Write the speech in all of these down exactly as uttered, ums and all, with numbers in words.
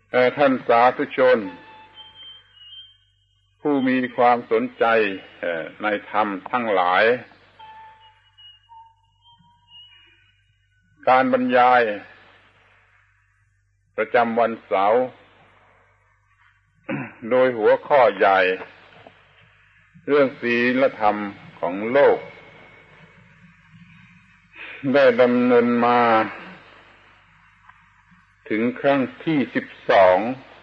ท่านสาธุชนผู้มีความสนใจในธรรมทั้งหลายการบรรยายประจำวันเสาร์โดยหัวข้อใหญ่เรื่องศีลธรรมของโลกได้ดำเนินมาถึงครั้งที่สิบสอง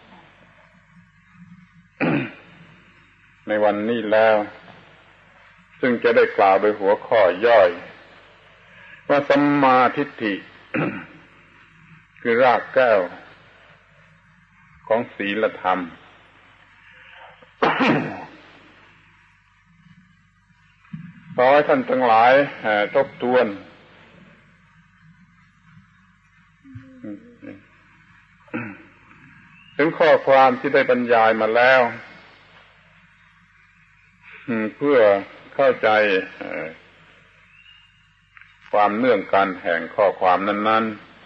ในวันนี้แล้วซึ่งจะได้กล่าวโดยหัวข้อย่อยว่าสัมมาทิฏฐิ คือรากแก้วของศีลธรรม ขอให้ท่านทั้งหลายทบทวนถึงข้อความที่ได้บรรยายมาแล้วเพื่อเข้าใจความเนื่องกันแห่งข้อความนั้น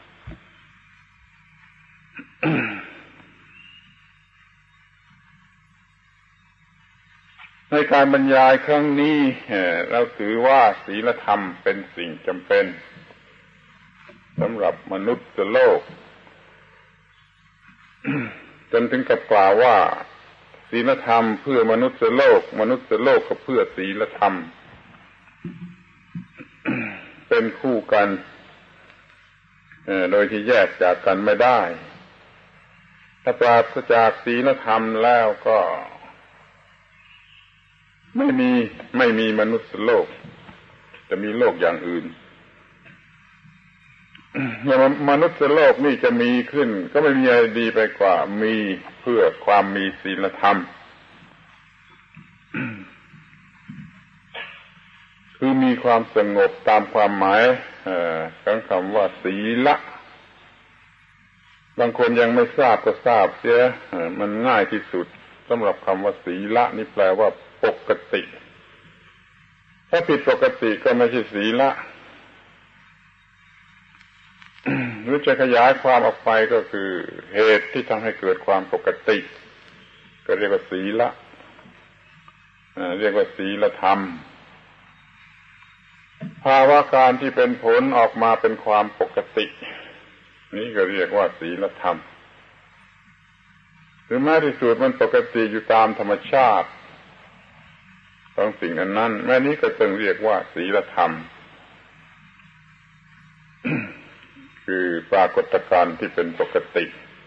ๆในการบรรยายครั้งนี้เราถือว่าศีลธรรมเป็นสิ่งจำเป็นสำหรับมนุษย์โลกจนถึงกับกล่าวว่าศีลธรรมเพื่อมนุษย์โลกมนุษย์โลกก็เพื่อศีลธรรม เป็นคู่กันโดยที่แยกจากกันไม่ได้ถ้าปราศจากศีลธรรมแล้วก็ไม่มีไม่มีมนุษย์โลกจะมีโลกอย่างอื่นมนุษย์โลกนี่จะมีขึ้นก็ไม่มีอะไรดีไปกว่ามีเพื่อความมีศีลธรรม คือมีความสงบตามความหมายของคำว่าศีละบางคนยังไม่ทราบก็ทราบเสียมันง่ายที่สุดสำหรับคำว่าศีละนี่แปลว่าปกติถ้าผิดปกติก็ไม่ใช่ศีละหรือจะขยายความออกไปก็คือเหตุที่ทำให้เกิดความปกติก็เรียกว่าศีละเรียกว่าศีลธรรมภาวะการที่เป็นผลออกมาเป็นความปกตินี่ก็เรียกว่าศีลธรรมหรือแม้ที่สุดมันปกติอยู่ตามธรรมชาติของสิ่งนั้นๆแม้นี้ก็ต้องเรียกว่าศีลธรรมคือปรากฏการณ์ที่เป็นปกติ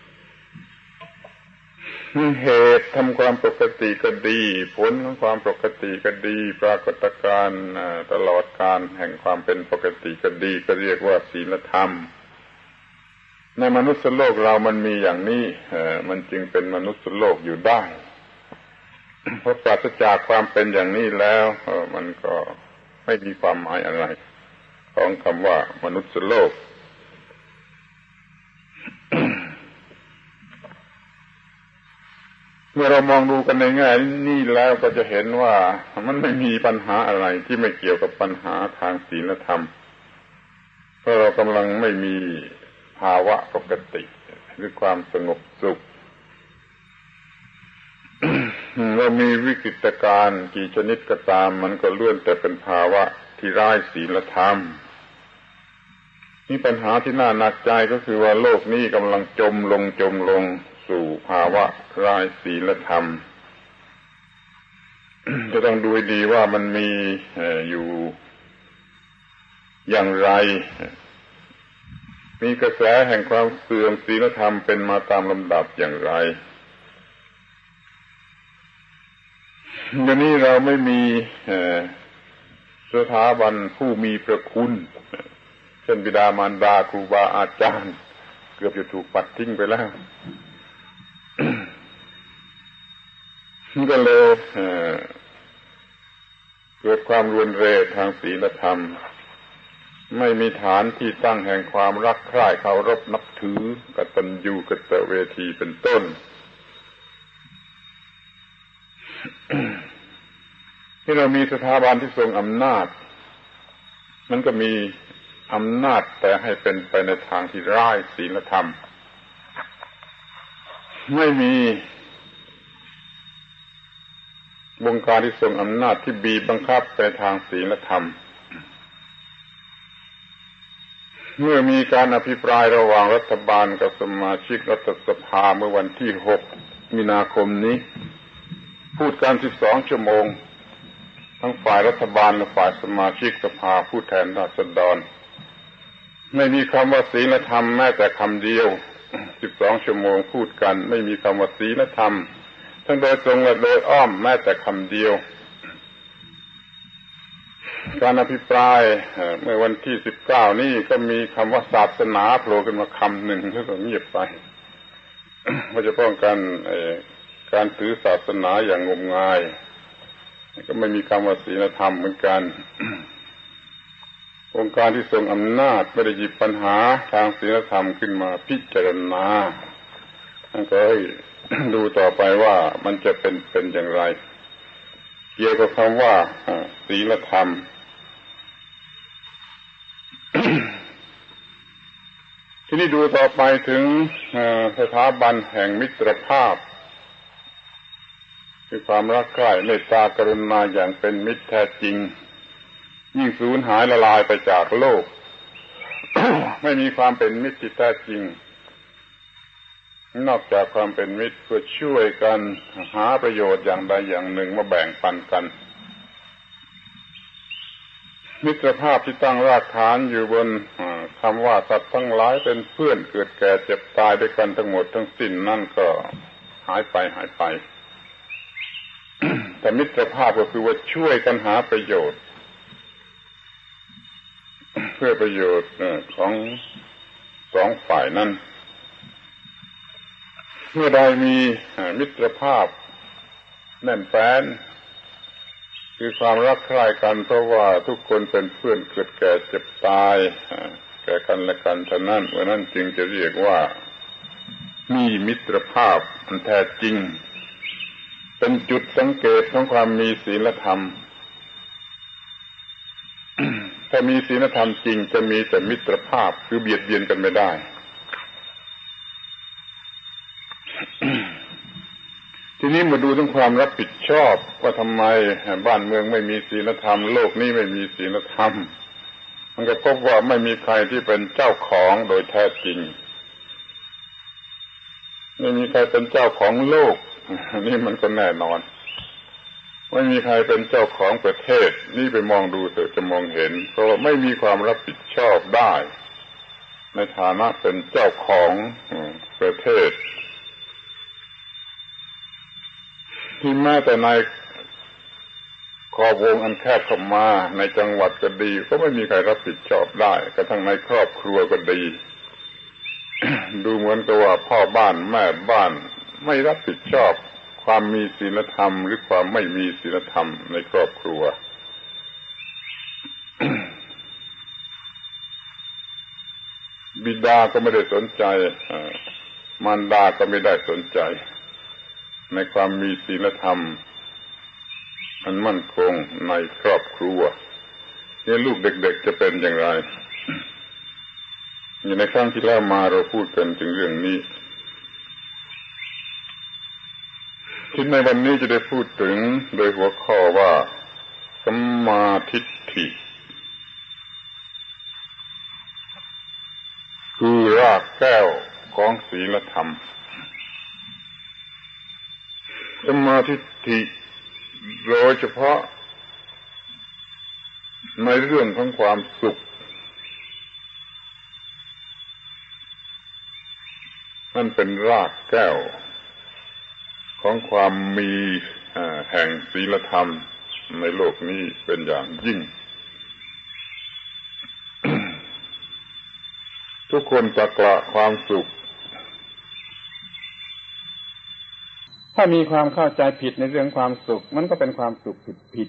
เหตุทำความปกติก็ดีผลของความปกติก็ดีปรากฏการณ์ตลอดการแห่งความเป็นปกติก็ดีก็เรียกว่าศีลธรรมในมนุษย์โลกเรามันมีอย่างนี้มันจึงเป็นมนุษย์โลกอยู่ได้เพราะปราศจากความเป็นอย่างนี้แล้วมันก็ไม่มีความหมายอะไรของคำว่ามนุษย์โลกเมื่อเรามองดูกันในแง่นี้แล้วก็จะเห็นว่ามันไม่มีปัญหาอะไรที่ไม่เกี่ยวกับปัญหาทางศีลธรรมเพราะเรากำลังไม่มีภาวะปกติหรือความสงบสุข เรามีวิกฤตการณ์กี่ชนิดก็ตามมันก็ล้วนแต่เป็นภาวะที่ร้ายศีลธรรมนี่ปัญหาที่น่าหนักใจก็คือว่าโลกนี้กำลังจมลงจมลงสู่ภาวะร้ายศีลธรรม จะต้องดูให้ดีว่ามันมีอยู่อย่างไรมีกระแสแห่งความเสื่อมศีลธรรมเป็นมาตามลำดับอย่างไรเดี๋ยวนี้เราไม่มีสถาบันผู้มีพระคุณเช่นบิดามารดาครูบาอาจารย์เกือบจะถูกปัดทิ้งไปแล้วก็เลยเกิดความรวนเรทางศีลธรรมไม่มีฐานที่ตั้งแห่งความรักใคร่เคารพนับถือกตัญญูกตเวทีเป็นต้น ที่เรามีสถาบันที่ทรงอำนาจมันก็มีอำนาจแต่ให้เป็นไปในทางที่ร้ายศีลธรรมไม่มีวงการที่ทรงอำนาจที่บีบบังคับไปทางศีลธรรมเมื่อมีการอภิปรายระหว่างรัฐบาลกับสมาชิกรัฐสภาเมื่อวันที่หกมีนาคมนี้พูดกันสิบสองชั่วโมงทั้งฝ่ายรัฐบาลและฝ่ายสมาชิกสภาผู้แทนราษฎรไม่มีคำว่าศีลธรรมแม้แต่คำเดียวสิบสองชั่วโมงพูดกันไม่มีคำว่าศีลธรรมทั้งโดยตรงและโดยอ้อมแม้แต่คำเดียวการอภิปรายเมื่อวันที่สิบเก้านี่ก็มีคำว่าศาสนาโผล่ขึ้นมาคำหนึ่งแล้วก็เงียบไปว่าจะป้องกันการถือศาสนาอย่างงมงายก็ไม่มีคำว่าศีลธรรมเหมือนกันองค์การที่ทรงอำนาจไม่ได้หยิบปัญหาทางศีลธรรมขึ้นมาพิจารณาก็ให้ดูต่อไปว่ามันจะเป็นเป็นอย่างไรเกี่ยวกับคำว่าศีลธรรม ที่นี่ดูต่อไปถึงสถาบันแห่งมิตรภาพคือความรักใคร่เมตตากรุณาอย่างเป็นมิตรแท้จริงยิ่งสูญหายละลายไปจากโลก ไม่มีความเป็นมิตรที่แท้จริงนอกจากความเป็นมิตรเพื่อช่วยกันหาประโยชน์อย่างใดอย่างหนึ่งมาแบ่งปันกันมิตรภาพที่ตั้งรากฐานอยู่บนคำว่าสัตว์ทั้งหลายเป็นเพื่อนเกิดแก่เจ็บตายด้วยกันทั้งหมดทั้งสิ้นนั่นก็หายไปหายไป แต่มิตรภาพก็คือว่าช่วยกันหาประโยชน์เพื่อประโยชน์ของสองฝ่ายนั้นเมื่อใดมีมิตรภาพแน่นแฟ้นคือความรักใคร่กันเพราะว่าทุกคนเป็นเพื่อนเกิดแก่เจ็บตายแก่กันและกันฉะนั้นวันนั้นจึงจะเรียกว่ามีมิตรภาพอันแท้จริงเป็นจุดสังเกตของความมีศีลธรรม ถ้ามีศีลธรรมจริงจะมีแต่มิตรภาพคือเบียดเบียนกันไม่ได้ ทีนี้มาดูถึงความรับผิดชอบว่าทำไมบ้านเมืองไม่มีศีลธรรมโลกนี้ไม่มีศีลธรรมมันก็พบว่าไม่มีใครที่เป็นเจ้าของโดยแท้จริงไม่มีใครเป็นเจ้าของโลกนี่มันก็แน่นอนไม่มีใครเป็นเจ้าของประเทศนี่ไปมองดูเถอะจะมองเห็นเพราะไม่มีความรับผิดชอบได้ในฐานะเป็นเจ้าของประเทศที่แม้แต่ในขอบวงอันแคบเข้ามาในจังหวัดก็ดีก็ไม่มีใครรับผิดชอบได้กระทั่งในครอบครัวก็ดี ดูเหมือนกับว่าพ่อบ้านแม่บ้านไม่รับผิดชอบความมีศีลธรรมหรือความไม่มีศีลธรรมในครอบครัว บิดาก็ไม่ได้สนใจมารดาก็ไม่ได้สนใจในความมีศีลธรรมอันมั่นคงในครอบครัวนี่ลูกเด็กๆจะเป็นอย่างไรอย่างในครั้งที่แล้วมาเราพูดกันถึงเรื่องนี้ที่ในวันนี้จะได้พูดถึงโดยหัวข้อว่าสัมมาทิฏฐิคือรากแก้วของศีลธรรมสัมมาทิฏฐิโดยเฉพาะในเรื่องของความสุขนั่นเป็นรากแก้วของความมีแห่งศีลธรรมในโลกนี้เป็นอย่างยิ่ง ทุกคนจะกละความสุขถ้ามีความเข้าใจผิดในเรื่องความสุขมันก็เป็นความสุขผิด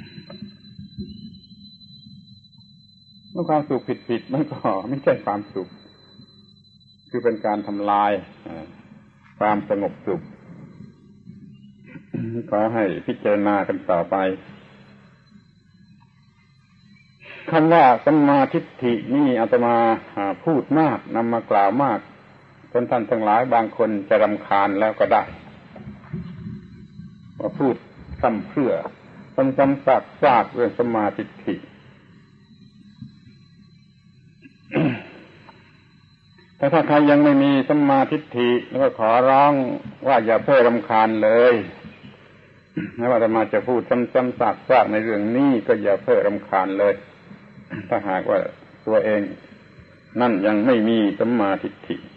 ๆเมื่อความสุขผิดๆมันก็ไม่ใช่ความสุขคือเป็นการทำลายความสงบสุขขอให้พิจารณากันต่อไปคำว่าสัมมาทิฏฐินี่อาตมาพูดมากนำมากล่าวมากแคนท่านทั้งหลายบางคนจะรำคาญแล้วก็ได้มาพูดซ้ำเพื่อซ้ำๆซากๆเรื่องสัมมาทิฏฐิแต่ถ้าใครยังไม่มีสัมมาทิฏฐิแล้วก็ขอร้องว่าอย่าเพ้อรำคาญเลยไม่ว่าอาตมาจะพูดซ้ำๆซากๆในเรื่องนี้ก็อย่าเพ้อรำคาญเลยถ้าหากว่าตัวเองนั่นยังไม่มีสัมมาทิฏฐิ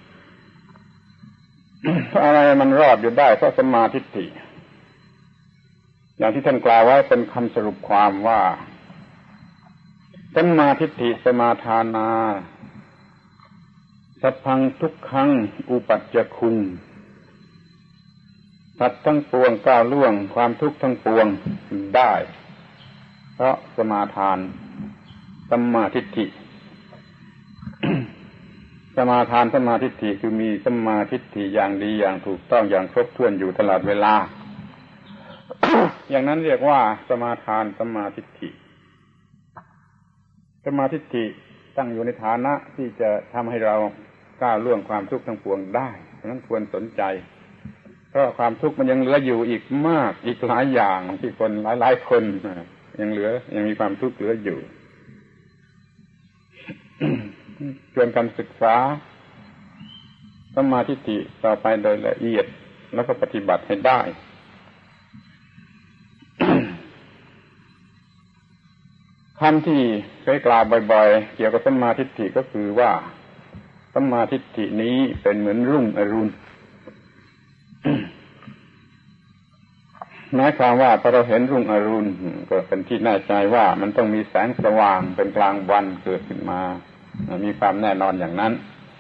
เพราะอะไรมันรอดอยู่ได้เพราะสัมมาทิฏฐิอย่างที่ท่านกล่าวไว้เป็นคำสรุปความว่าสัมมาทิฏฐิสมาทานาสัพพังทุกขังอุปัฏจคุงสัตว์ทั้งปวงก้าวล่วงความทุกข์ทั้งปวงได้เพราะสมาทานสัมมาทิฏฐิ สมาทานสัมมาทิฏฐิคือมีสัมมาทิฏฐิอย่างดีอย่างถูกต้องอย่างครบถ้วนอยู่ตลอดเวลา อย่างนั้นเรียกว่าสมาทานสัมมาทิฏฐิสัมมาทิฏฐิตั้งอยู่ในฐานะที่จะทำให้เราก้าวล่วงความทุกข์ทั้งปวงได้ฉะนั้นควรสนใจเพราะความทุกข์มันยังเหลืออยู่อีกมากอีกหลายอย่างที่คนหลายๆคนยังเหลือยังมีความทุกข์เหลืออยู่ ชวนกันศึกษาสัมมาทิฏฐิต่อไปโดยละเอียดแล้วก็ปฏิบัติให้ได้ คำที่เคยกล่าวบ่อยๆเกี่ยวกับสัมมาทิฏฐิก็คือว่าสัมมาทิฏฐินี้เป็นเหมือนรุ่งอรุณ หมายความว่าพอเราเห็นรุ่งอรุณก็เป็นที่แน่ใจว่ามันต้องมีแสงสว่างเป็นกลางวันเกิดขึ้นมามีความแน่นอนอย่างนั้น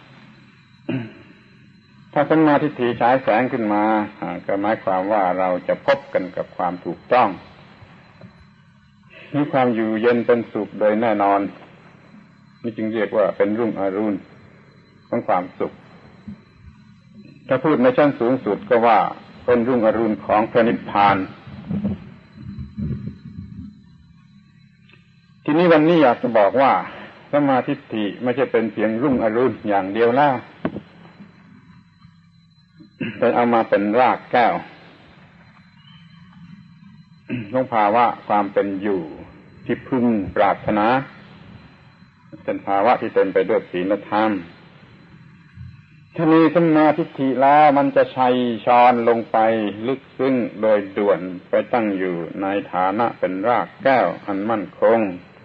ถ้าสัมมาทิฏฐิฉายแสงขึ้นมาก็หมายความว่าเราจะพบกันกับความถูกต้องมีความอยู่เย็นเป็นสุขโดยแน่นอนนี่จึงเรียกว่าเป็นรุ่งอรุณของความสุขถ้าพูดในชั้นสูงสุดก็ว่าเป็นรุ่งอรุณของพระนิพพานทีนี้วันนี้อยากจะบอกว่าสัมมาทิฏฐิไม่ใช่เป็นเพียงรุ่งอรุณอย่างเดียวแล้วแต่เอามาเป็นรากแก้วของภาวะความเป็นอยู่ที่พึงปรารถนาเป็นภาวะที่เต็มไปด้วยศีลธรรมถ้ามีสัมมาทิฏฐิแล้วมันจะชัยชอนลงไปลึกซึ้งโดยด่วนไปตั้งอยู่ในฐานะเป็นรากแก้วอันมั่นคง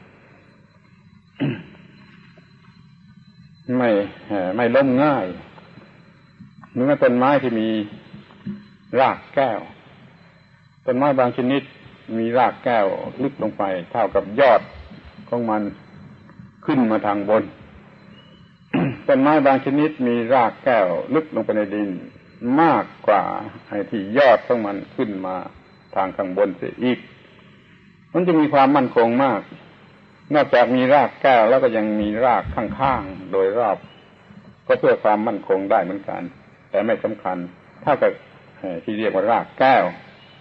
ไม่ไม่ล้มง่ายเหมือนต้นไม้ที่มีรากแก้วต้นไม้บางชนิดมีรากแก้วลึกลงไปเท่ากับยอดของมันขึ้นมาทางบน ต้นไม้บางชนิดมีรากแก้วลึกลงไปในดินมากกว่าไอ้ที่ยอดของมันขึ้นมาทางข้างบนเสียอีกมันจะมีความมั่นคงมากนอกจากมีรากแก้วแล้วก็ยังมีรากข้างๆโดยรอบก็เพื่อความมั่นคงได้เหมือนกันแต่ไม่สำคัญเท่ากับที่เรียกว่ารากแก้ว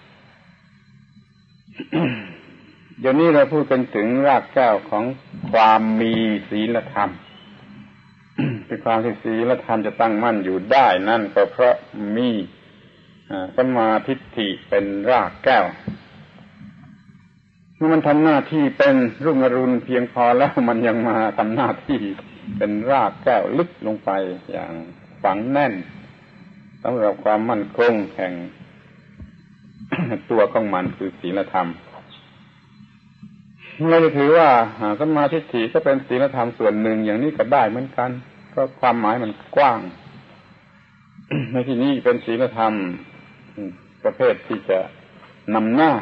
เดี๋ยวนี้เราพูดกันถึงรากแก้วของความมีศีลธรรม คือความที่ศีลธรรมจะตั้งมั่นอยู่ได้นั่นก็เพราะมีสัมมาทิฏฐิเป็นรากแก้วเมื่อมันทำหน้าที่เป็นรุ่งอรุณเพียงพอแล้วมันยังมาทำหน้าที่เป็นรากแก้วลึกลงไปอย่างฝังแน่นสำหรับความมั่นคงแห่ง ตัวของมันคือศีลธรรมเราจะถือว่าสัมมาทิฏฐิก็เป็นศีลธรรมส่วนหนึ่งอย่างนี้ก็ได้เหมือนกันเพราะความหมายมันกว้าง ในที่นี้เป็นศีลธรรมประเภทที่จะนำหน้า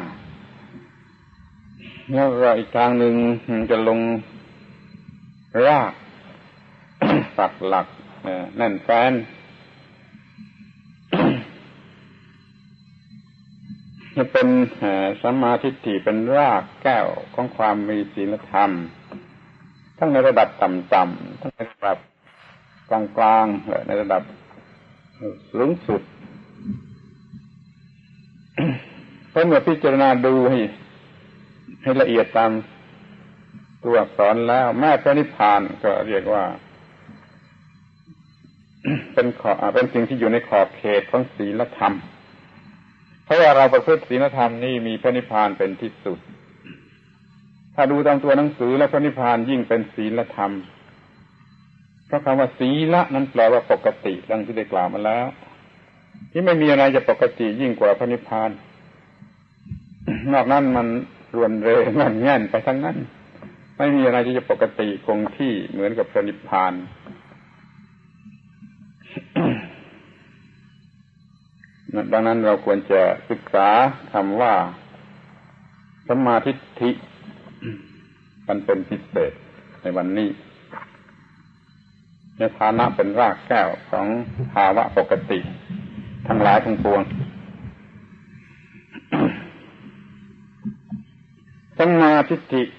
แล้วอีกทางหนึ่งจะลงรากปักหลักแน่นแฟ้นจะเป็นสัมมาทิฏฐิเป็นรากแก้วของความมีศีลธรรมทั้งในระดับต่ำๆทั้งในระดับกลางๆและในระดับสูงสุด เพราะเมื่อพิจารณาดูให้ให้ละเอียดตามตัวอักษรแล้วแม้พระนิพพานก็เรียกว่าเป็นขอเป็นสิ่งที่อยู่ในขอบเขตของศีลธรรมเพราะว่าเราประพฤติศีลธรรมนี่มีพระนิพพานเป็นที่สุดถ้าดูตามตัวหนังสือแล้วพระนิพพานยิ่งเป็นศีลธรรมเพราะคำว่าศีละนั้นแปลว่าปกติดังที่ได้กล่าวมาแล้วที่ไม่มีอะไรจะปกติยิ่งกว่าพระนิพพานนอกนั้นมันรวนเรงงันแง่นไปทั้งนั้นไม่มีอะไรที่จะปกติคงที่เหมือนกับพระนิพพานดังนั้นเราควรจะศึกษาคำว่าสัมมาทิฏฐิกันเป็นพิเศษในวันนี้ในฐานะเป็นรากแก้วของภาวะปกติทั้งหลายทั้งปวงสัมมาทิฏฐิ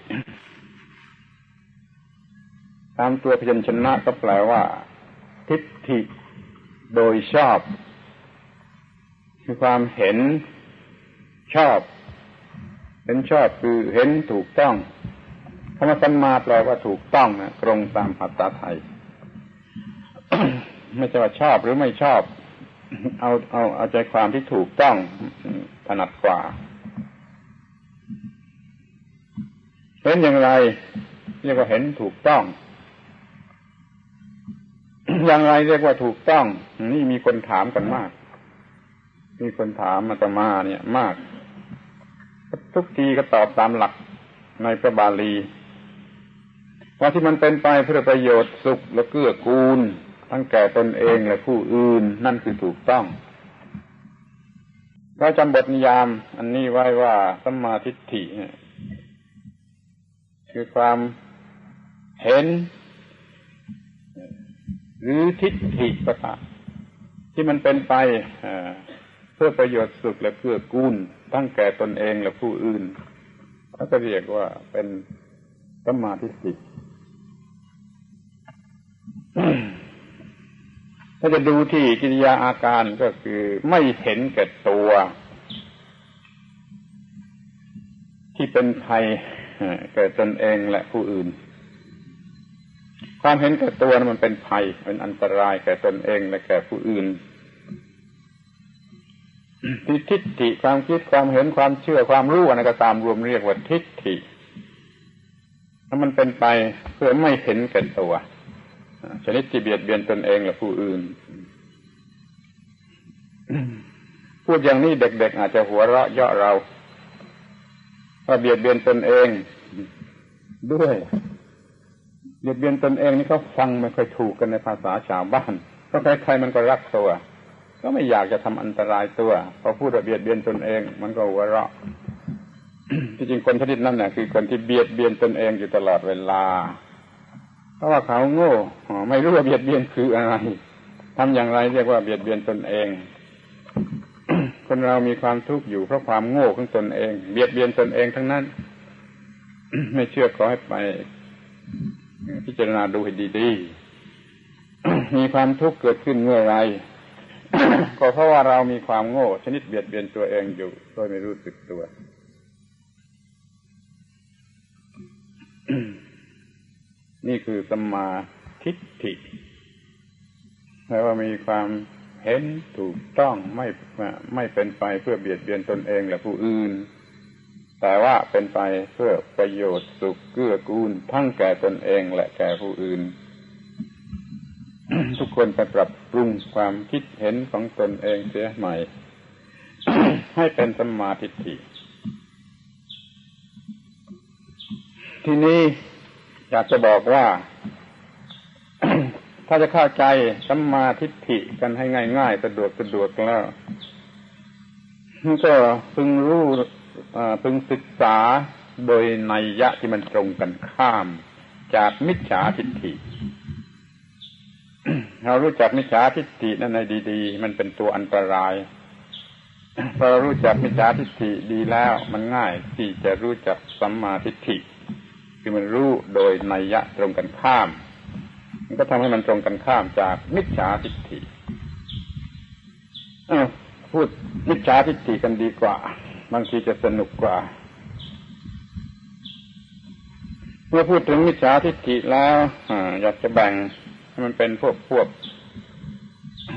ตามตัวพยัญชนะก็แปลว่าทิฏฐิโดยชอบคือความเห็นชอบเห็นชอบคือเห็นถูกต้องคำว่าสัมมาแปลว่าถูกต้องนะตรงตามภาษาไทย ไม่ใช่ว่าชอบหรือไม่ชอบเอาเอาเอาใจความที่ถูกต้องถนัดกว่าเห็นอย่างไรเรียกว่าเห็นถูกต้อง อย่างไรเรียกว่าถูกต้องนี่มีคนถามกันมากมีคนถามอาตมาเนี่ยมากทุกทีก็ตอบตามหลักในพระบาลีว่าที่มันเป็นไปเพื่อประโยชน์สุขและเกื้อกูลทั้งแก่ตนเองและผู้อื่นนั่นคือถูกต้องเราจำบทนิยามอันนี้ไว้ว่าสัมมาทิฏฐิคือความเห็นหรือทิฏฐิก็ตามที่มันเป็นไปเพื่อประโยชน์สุขและเกื้อกูลทั้งแก่ตนเองและผู้อื่นเขาก็เรียกว่าเป็นสัมมาทิฏฐิถ้าจะดูที่กิริยาอาการก็คือไม่เห็นแก่ตัวที่เป็นภัยแก่ตนเองและผู้อื่นความเห็นแก่ตัวนั้นมันเป็นภัยเป็นอันตรายแก่ตนเองและแก่ผู้อื่นที่ทิฏฐิความคิดความเห็นความเชื่อความรู้อะไรก็ตามรวมเรียกว่าทิฏฐิถ้ามันเป็นไปเพื่อไม่เห็นแก่ตัวชนิดที่เบียดเบียนตนเองและผู้อื่นพูดอย่างนี้เด็กๆอาจจะหัวเราะเยาะเราว่าเบียดเบียนตนเองด้วยเบียดเบียนตนเองนี่เขาฟังไม่ค่อยถูกกันในภาษาชาวบ้านเพราะใครๆมันก็รักตัวก็ไม่อยากจะทำอันตรายตัวพอพูดว่าเบียดเบียนตนเองมันก็หัวเราะ ที่จริงคนชนิดนั้นน่ะคือคนที่เบียดเบียนตนเองอยู่ตลอดเวลาเพราะว่าเขาโง่ไม่รู้ว่าเบียดเบียนคืออะไรทำอย่างไรเรียกว่าเบียดเบียนตนเอง คนเรามีความทุกข์อยู่เพราะความโง่ของตนเองเบียดเบียนตนเองทั้งนั้น ไม่เชื่อขอให้ไปพิจารณาดูให้ดีๆ มีความทุกข์เกิดขึ้นเมื่อไร ก็เพราะว่าเรามีความโง่ชนิดเบียดเบียนตัวเองอยู่โดยไม่รู้สึกตัว นี่คือสัมมาทิฏฐิแปลว่ามีความเห็นถูกต้องไม่ไม่เป็นไปเพื่อเบียดเบียนตนเองและผู้อื่นแต่ว่าเป็นไปเพื่อประโยชน์สุขเกื้อกูลทั้งแก่ตนเองและแก่ผู้อื่น ทุกคนไปปรับปรุงความคิดเห็นของตนเองเสียใหม่ ให้เป็นสัมมาทิฏฐิทีนี้อยากจะบอกว่า ถ้าจะเข้าใจสัมมาทิฏฐิกันให้ง่ายๆสะดวกสะดวกแล้วก็พึงรู้พึงศึกษาโดยนัยยะที่มันตรงกันข้ามจากมิจฉาทิฏฐิ เรารู้จักมิจฉาทิฏฐินั่นในดีๆมันเป็นตัวอันตรายพอเรารู้จักมิจฉาทิฏฐิดีแล้วมันง่ายที่จะรู้จักสัมมาทิฏฐิคือมันรู้โดยนัยยะตรงกันข้ามมันก็ทำให้มันตรงกันข้ามจากมิจฉาทิฏฐิอ้าวพูดมิจฉาทิฏฐิกันดีกว่าบางทีจะสนุกกว่าเมื่อพูดถึงมิจฉาทิฏฐิแล้วอยากจะแบ่งให้มันเป็นพวกพวก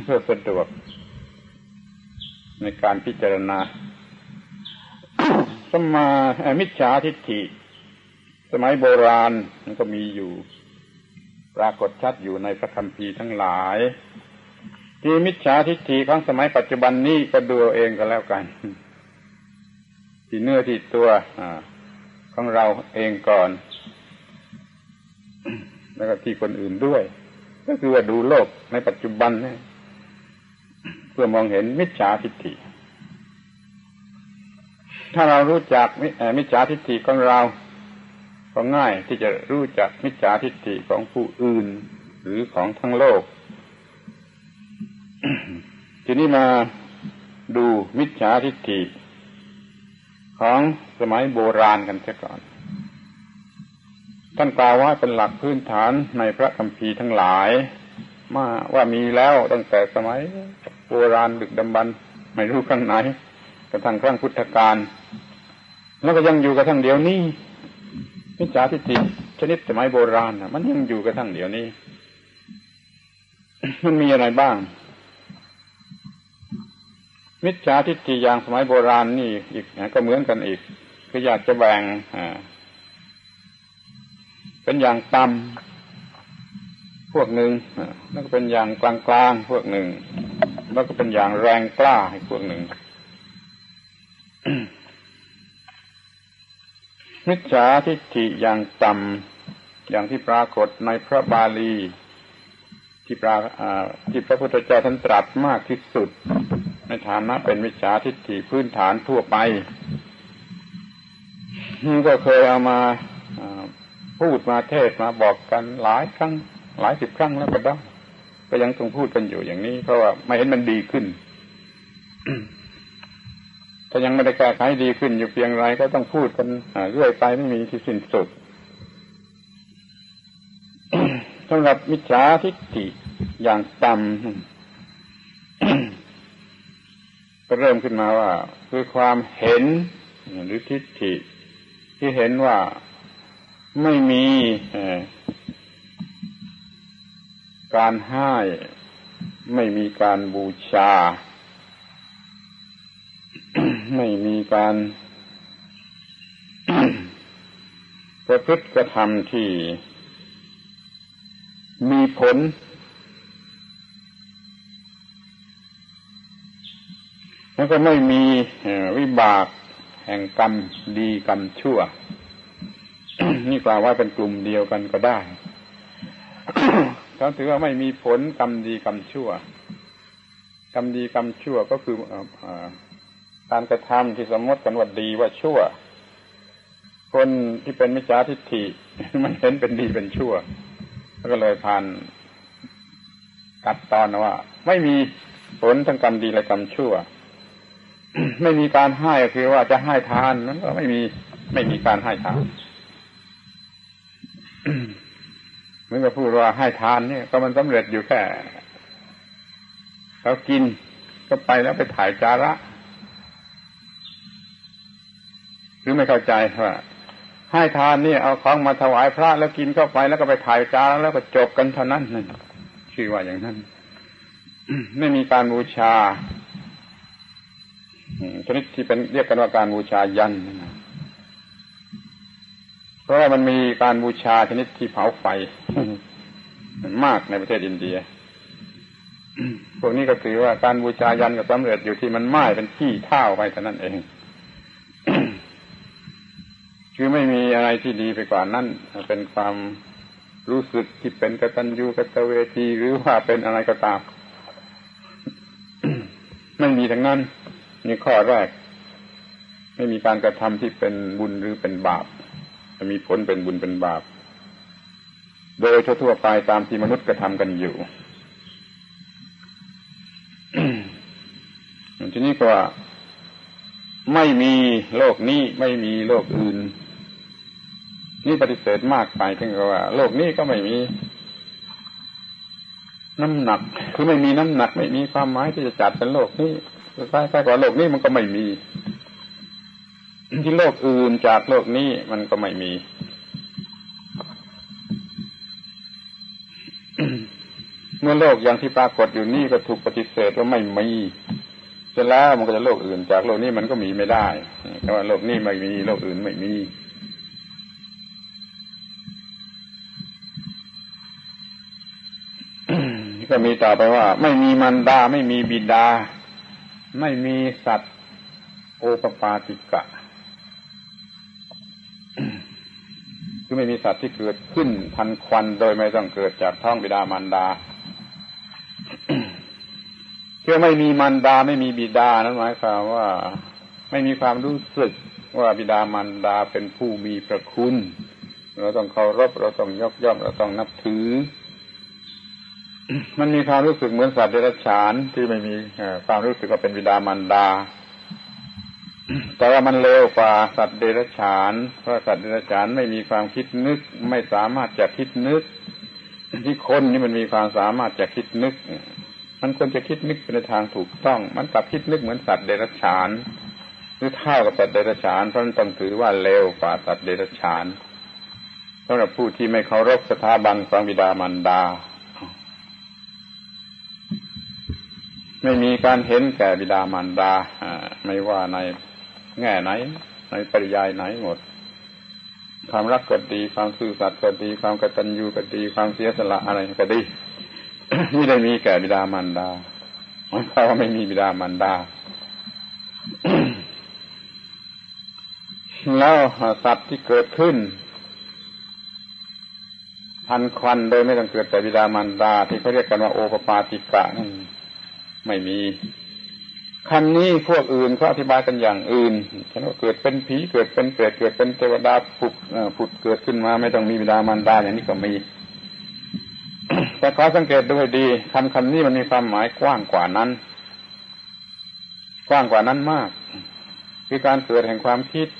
เพื่อสะดวกในการพิจารณาสัมมามิจฉาทิฏฐิสมัยโบราณมันก็มีอยู่ปรากฏชัดอยู่ในพระคัมภีร์ทั้งหลายที่มิจฉาทิฏฐิของสมัยปัจจุบันนี้ก็ดูเองก็แล้วกันที่เนื้อที่ตัวของเราเองก่อนแล้วก็ที่คนอื่นด้วยก็คือว่าดูโลกในปัจจุบันนี่เพื่อมองเห็นมิจฉาทิฏฐิถ้าเรารู้จักมิจฉาทิฏฐิของเราก็ง่ายที่จะรู้จักมิจฉาทิฏฐิของผู้อื่นหรือของทั้งโลก ทีนี้มาดูมิจฉาทิฏฐิของสมัยโบราณกันเสียก่อนท่านกล่าวว่าเป็นหลักพื้นฐานในพระคัมภีร์ทั้งหลายมาว่ามีแล้วตั้งแต่สมัยโบราณดึกดำบรรพ์ไม่รู้ครั้งไหนกระทั่งครั้งพุทธกาลแล้วก็ยังอยู่กระทั่งเดี๋ยวนี้มิจฉาทิฏฐิชนิดสมัยโบราณน่ะมันยังอยู่กระทั่งเดี๋ยวนี้ มันมีอะไรบ้างมิจฉาทิฏฐิอย่างสมัยโบราณนี่อีกก็เหมือนกันอีกคืออยากจะแบ่งอ่าเป็นอย่างต่ำพวกหนึ่งแล้วก็เป็นอย่างกลางๆพวกหนึ่งแล้วก็เป็นอย่างแรงกล้าอีกพวกหนึ่ง มิจฉาทิฏฐิอย่างต่ำอย่างที่ปรากฏในพระบาลีที่ปราที่พระพุทธเจ้าท่านตรัสมากที่สุดในฐานะเป็นมิจฉาทิฏฐิพื้นฐานทั่วไปก็เคยเอามาพูดมาเทศมาบอกกันหลายครั้งหลายสิบครั้งแล้วก็ได้ก็ยังต้องพูดกันอยู่อย่างนี้เพราะว่าไม่เห็นมันดีขึ้น ถ้ายังไม่ได้แก้ไขดีขึ้นอยู่เพียงไรก็ต้องพูดกันเรื่อยไปไม่มีที่สิ้นสุด สำหรับมิจฉาทิฏฐิอย่างต่ำ ก็เริ่มขึ้นมาว่าคือความเห็นหรือทิฏฐิที่เห็นว่าไม่มีการให้ไม่มีการบูชา ไม่มีการ ประพฤติกระทำที่มีผลแล้วก็ไม่มีวิบากแห่งกรรมดีกรรมชั่ว นี่กล่าวว่าเป็นกลุ่มเดียวกันก็ได้ เขาถือว่าไม่มีผลกรรมดีกรรมชั่วกรรมดีกรรมชั่วก็คือการกระทำที่สมมติกันว่าดีว่าชั่วคนที่เป็นมิจฉาทิฏฐิมันเห็นเป็นดีเป็นชั่วก็เลยผ่านตัดตอนว่าไม่มีผลทั้งกรรมดีและกรรมชั่ว ไม่มีการให้ก็คือว่าจะให้ทานนั้นก็ไม่มีไม่มีการให้ทาน เหมือนกับพูดว่าให้ทานเนี่ยก็มันสำเร็จอยู่แค่เขากินก็ไปแล้วไปถ่ายจาระหรือไม่เข้าใจว่าให้ทานนี่เอาของมาถวายพระแล้วกินเข้าไปแล้วก็ไปถ่ายจาระแล้วก็จบกันเท่านั้นนั่นชื่อว่าอย่างนั้น ไม่มีการบูชาชนิดที่เป็นเรียกกันว่าการบูชายันนะเพราะว่ามันมีการบูชาชนิดที่เผาไฟ มากในประเทศอินเดีย พวกนี้ก็ถือว่าการบูชายันก็สำเร็จอยู่ที่มันไหม้เป็นขี้เถ้าไปเท่านั้นเอง คือไม่มีอะไรที่ดีไปกว่านั้นเป็นความรู้สึกที่เป็นกตัญญูกตเวทีหรือว่าเป็นอะไรก็ตาม ไม่มีทั้งนั้นนี่ข้อแรกไม่มีการกระทำที่เป็นบุญหรือเป็นบาปจะมีผลเป็นบุญเป็นบาปโดยทั่วๆไปตามที่มนุษย์กระทำกันอยู่ ทีนี้ก็ว่าไม่มีโลกนี้ไม่มีโลกอื่นนี่ปฏิเสธมากไปถึงกับว่าโลกนี้ก็ไม่มีน้ำหนักคือไม่มีน้ำหนักไม่มีความหมายที่จะจัดเป็นโลกนี้ใช่ใช่กว่าโลกนี้มันก็ไม่มีที่โลกอื่นจากโลกนี้มันก็ไม่มี มมื่อโลกอย่างที่ปรากฏอยู่นี่ก็ถูกปฏิเสธว่าไม่มีเสร็จแล้วมันก็จะโลกอื่นจากโลกนี้มันก็มีไม่ได้เพราะว่าโลกนี้ไม่มีโลกอื่นไม่มีก็มีต่อไปว่าไม่มีมารดาไม่มีบิดาไม่มีสัตว์โอปปาติกะคือไม่มีสัตว์ที่เกิดขึ้นทันควันโดยไม่ต้องเกิดจากท้องบิดามารดาเพื่อไม่มีมารดาไม่มีบิดานั้นหมายความว่าไม่มีความรู้สึกว่าบิดามารดาเป็นผู้มีพระคุณเราต้องเคารพเราต้องยกย่องเราต้องนับถือมันมีความรู้สึกเหมือนสัตว์เดรัจฉานที่ไม่มีความรู้สึกว่าเป็นบิดามารดาแต่ว่ามันเลวกว่าสัตว์เดรัจฉานเพราะสัตว์เดรัจฉานไม่มีความคิดนึกไม่สามารถจะคิดนึกที่คนนี่มันมีความสามารถจะคิดนึกมันควรจะคิดนึกไปในทางถูกต้องมันกลับคิดนึกเหมือนสัตว์เดรัจฉานหรือเท่ากับสัตว์เดรัจฉานเพราะนั้นต้องถือว่าเลวกว่าสัตว์เดรัจฉานสำหรับผู้ที่ไม่เคารพสถาบันของบิดามารดาไม่มีการเห็นแก่บิดามารดาไม่ว่าในแง่ไหนในปริยายไหนหมดความรักก็ดีความซื่อสัตย์ก็ดีความกตัญญูก็ดีความเสียสละอะไรก็ดี ไม่ได้มีแก่บิดามารดาหมายความว่าไม่มีบิดามารดา แล้วสัตว์ที่เกิดขึ้นทันควันโดยไม่ต้องเกิดแต่บิดามารดาที่เขาเรียกกันว่าโอปปาติกะนั่นไม่มีคำนี้พวกอื่นเขาอธิบายกันอย่างอื่นเช่นว่าเกิดเป็นผีเกิดเป็นเปรตเกิดเป็นเทวดาผุดผุดเกิดขึ้นมาไม่ต้องมีบิดามารดาอย่างนี้ก็มี แต่ขอสังเกตดูให้ดีคำคำนี้มันมีความหมายกว้างกว่านั้นกว้างกว่านั้นมากคือการเกิดแห่งความคิด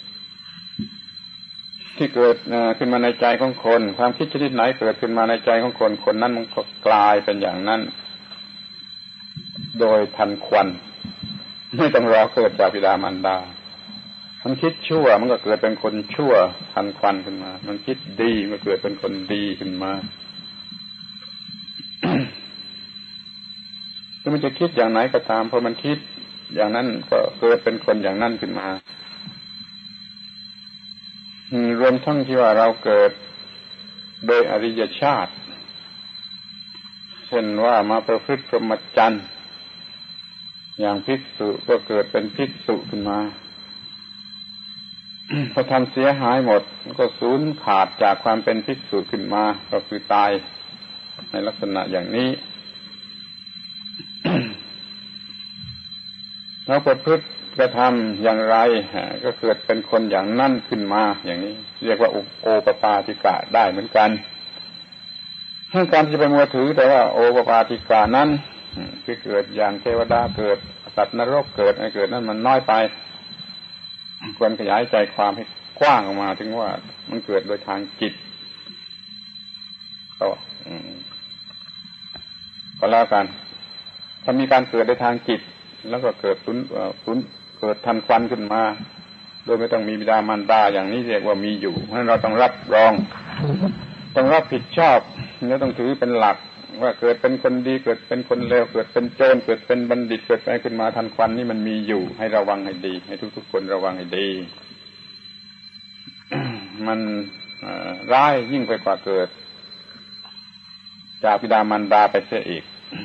ที่เกิดขึ้นมาในใจของคนความคิดชนิดไหนเกิดขึ้นมาในใจของคนคนนั้นมันก็กลายเป็นอย่างนั้นโดยทันควันไม่ต้องรอเกิดจากบิดามารดามันคิดชั่วมันก็เกิดเป็นคนชั่วทันควันขึ้นมามันคิดดีมันก็เกิดเป็นคนดีขึ้นมา ถ้ามันจะคิดอย่างไหนก็ตามพอมันคิดอย่างนั้นก็เกิดเป็นคนอย่างนั้นขึ้นมารวมทั้งที่ว่าเราเกิดโดยอริยชาติเช่นว่ามาประพฤติพรหมจรรย์อย่างภิกษุก็เกิดเป็นภิกษุขึ้นมา พอทำเสียหายหมดก็สูญขาดจากความเป็นภิกษุขึ้นมาก็คือตายในลักษณะอย่างนี้ แล้วประพฤติกระทำอย่างไรก็เกิดเป็นคนอย่างนั้นขึ้นมาอย่างนี้เรียกว่าโอปปาติกะได้เหมือนกันถ้าการที่ไปมัวถือแต่ว่าโอปปาติกะนั้นคือเกิดอย่างเทวดาเกิดสัตว์นรกเกิดอะไรเกิดนั้นมันน้อยไปควรขยายใจความให้กว้างออกมาถึงว่ามันเกิดโดยทางจิตก็ก็แล้วกันถ้ามีการเกิดโดยทางจิตแล้วก็เกิดสุนสุนเกิดทันควันขึ้นมาโดยไม่ต้องมีบิดามารดาอย่างนี้เรียกว่ามีอยู่เพราะฉะนั้นเราต้องรับรองต้องรับผิดชอบแล้วต้องถือเป็นหลักว่าเกิดเป็นคนดีเกิดเป็นคนเลวเกิดเป็นโจรเกิดเป็นบัณฑิตเกิดอะไรขึ้นมาทันควันนี่มันมีอยู่ให้ระวังให้ดีให้ทุกๆคนระวังให้ดี มันร้ายยิ่งไปกว่าเกิดจากบิดามารดาไปเสียอีก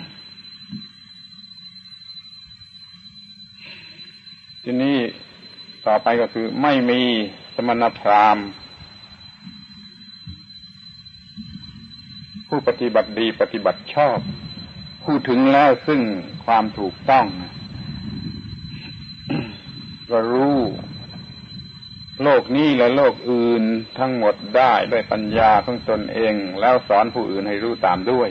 ทีนี้ต่อไปก็คือไม่มีสมณพราหมณ์ผู้ปฏิบัติดีปฏิบัติชอบพูดถึงแล้วซึ่งความถูกต้อง ก็รู้โลกนี้และโลกอื่นทั้งหมดได้ด้วยปัญญาของตนเองแล้วสอนผู้อื่นให้รู้ตามด้วย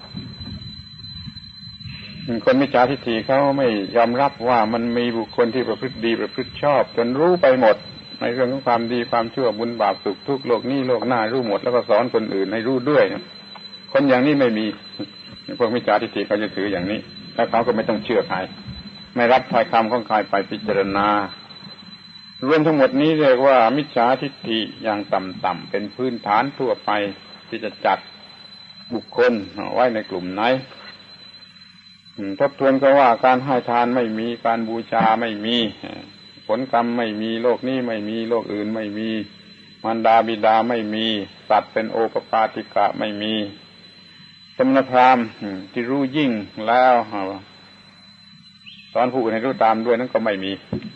คนมิจฉาทิฏฐิเขาไม่ยอมรับว่ามันมีบุคคลที่ประพฤติดีประพฤติชอบจนรู้ไปหมดในเรื่องของความดีความชั่วบุญบาปสุขทุกข์โลกนี้โลกหน้ารู้หมดแล้วก็สอนคนอื่นให้รู้ด้วยคนอย่างนี้ไม่มีพวกมิจฉาทิฏฐิเขาจะถืออย่างนี้แล้วเขาก็ไม่ต้องเชื่อใครไม่รับถ้อยคำของใครไปพิจารณารวมทั้งหมดนี้เรียกว่ามิจฉาทิฏฐิอย่างต่ำๆเป็นพื้นฐานทั่วไปที่จะจัดบุคคลไว้ในกลุ่มไหนทบทวนก็ว่าการให้ทานไม่มีการบูชาไม่มีผลกรรมไม่มีโลกนี้ไม่มีโลกอื่นไม่มีมารดาบิดาไม่มีสัตว์เป็นโอปปาติกะไม่มีสมณพราหมณ์ที่รู้ยิ่งแล้วสอนผู้อื่นให้รู้ตามด้วยนั้นก็ไม่มี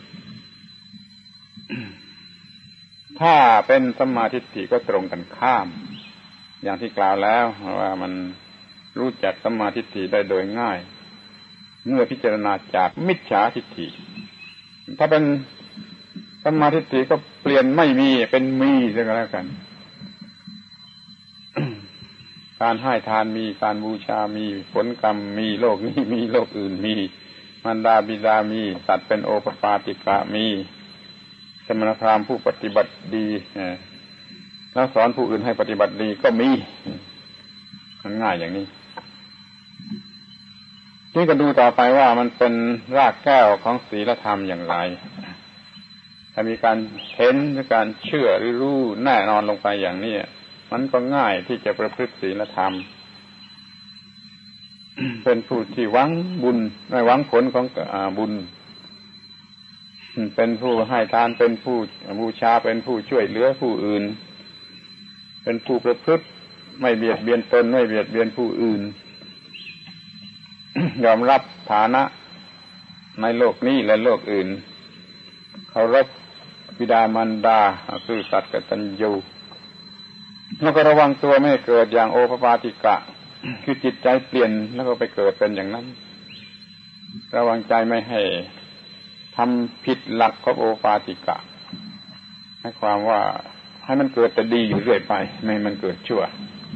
ถ้าเป็นสัมมาทิฏฐิก็ตรงกันข้ามอย่างที่กล่าวแล้วว่ามันรู้จักสัมมาทิฏฐิได้โดยง่ายเมื่อพิจารณาจากมิจฉาทิฏฐิถ้าเป็นสัมมาทิฏฐิก็เปลี่ยนไม่มีเป็นมีซะก็แล้วกัน การให้ทานมีการบูชามีผลกรรมมีโลกนี้มีโลกอื่นมีมารดาบิดามีสัตว์เป็นโอปปาติกะมีสมณพราหมณ์ผู้ปฏิบัติดีแล้วสอนผู้อื่นให้ปฏิบัติดีก็มีมันง่ายอย่างนี้นี่ก็ดูต่อไปว่ามันเป็นรากแก้วของศีลธรรมอย่างไรถ้ามีการเห็นหรือการเชื่อหรือรู้แน่นอนลงไปอย่างนี้มันก็ง่ายที่จะประพฤติศีลธรรม เป็นผู้ที่หวังบุญไม่หวังผลของบุญเป็นผู้ให้ทานเป็นผู้บูชาเป็นผู้ช่วยเหลือผู้อื่นเป็นผู้ประพฤติไม่เบียดเบียนตนไม่เบียดเบียนผู้อื่น ยอมรับฐานะในโลกนี้และโลกอื่นเคารพบิดามารดาซื่อสัตย์กตัญญูแล้วก็ระวังตัวไม่ให้เกิดอย่างโอปปาติกะคือจิตใจเปลี่ยนแล้วก็ไปเกิดเป็นอย่างนั้นระวังใจไม่ให้ทำผิดหลักของโอปปาติกะให้ความว่าให้มันเกิดแต่ดีอยู่เรื่อยไปไม่ให้มันเกิดชั่ว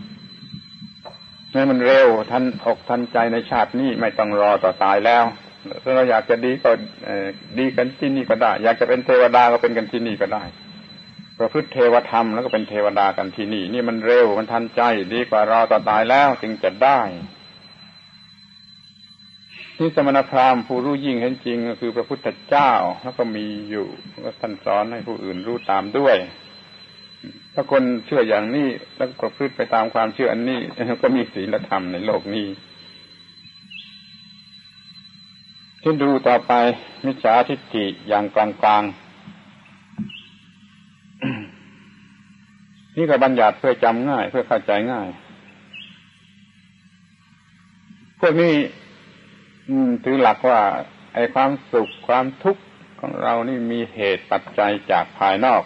ให้มันเร็วทันอกทันใจในชาตินี้ไม่ต้องรอต่อตายแล้วถ้าเราอยากจะดีก็ดีกันที่นี่ก็ได้อยากจะเป็นเทวดาก็เป็นกันที่นี่ก็ได้ประพฤติเทวธรรมแล้วก็เป็นเทวดากันที่นี่นี่มันเร็วมันทันใจดีกว่ารอต่อตายแล้วจึงจะได้ที่สมณพราหมณ์ผู้รู้ยิ่งเห็นจริงก็คือพระพุทธเจ้าแล้วก็มีอยู่ก็ท่านสอนให้ผู้อื่นรู้ตามด้วยถ้าคนเชื่ออย่างนี้แล้วประพฤติไปตามความเชื่ออันนี้ก็มีศีลธรรมในโลกนี้ที่ดูต่อไปมิจฉาทิฏฐิอย่างกลางๆนี่ก็บัญญัติเพื่อจำง่ายเพื่อเข้าใจง่ายพวกนี้ถือหลักว่าไอ้ความสุขความทุกข์ของเรานี่มีเหตุปัจจัยจากภายนอก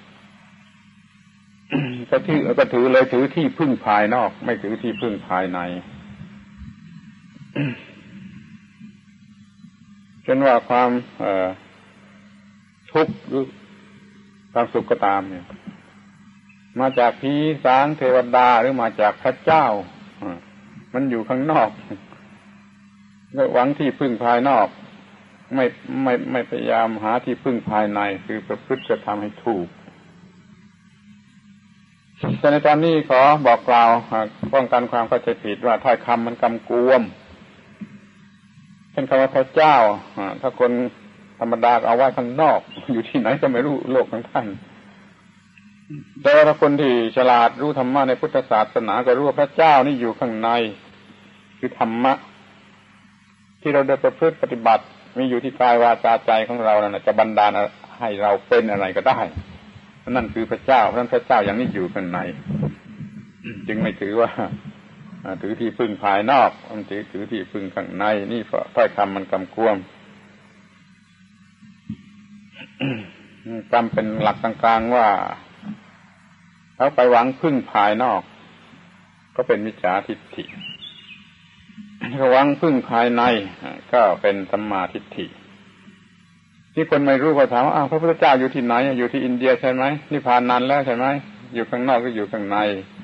ก็ถือก็ถือเลยถือที่พึ่งภายนอกไม่ถือที่พึ่งภายในจนว่าความทุกข์หรือความสุขก็ตามเนี่ยมาจากผีสางเทวดาหรือมาจากพระเจ้ามันอยู่ข้างนอกก็หวังที่พึ่งภายนอกไม่ไม่ไม่พยายามหาที่พึ่งภายในคือประพฤติกระทำให้ถูกแต่ในตอนนี้ขอบอกกล่าวป้องกันความเข้าใจผิดว่าถ้อยคำมันกำกวมเช่นคำว่าพระเจ้าถ้าคนธรรมดาเอาไว้ข้างนอกอยู่ที่ไหนก็ไม่รู้โลกของท่านแต่ว่าคนที่ฉลาดรู้ธรรมะในพุทธศาสนาก็รู้ว่าพระเจ้านี่อยู่ข้างในคือธรรมะที่เราได้ประพฤติปฏิบัติมีอยู่ที่กายวาจาใจของเรานั่นจะบันดาลให้เราเป็นอะไรก็ได้นั่นคือพระเจ้าเพราะนั้นพระเจ้าอย่างนี้อยู่ข้างในจึงไม่ถือว่าถือที่พึ่งภายนอกมันถือถือที่พึ่งข้างในนี่เพราะถ้อยคำมันกำกวมจำเป็นหลักกลางๆว่าเขาไปหวังพึ่งภายนอกก็เป็นมิจฉาทิฏฐิเขาหวังพึ่งภายในก็เป็นสัมมาทิฏฐิที่คนไม่รู้ก็ถามว่าอ้าวพระพุทธเจ้าอยู่ที่ไหนอยู่ที่อินเดียใช่ไหมนิพพานนานแล้วใช่ไหมอยู่ข้างนอกก็อยู่ข้างใน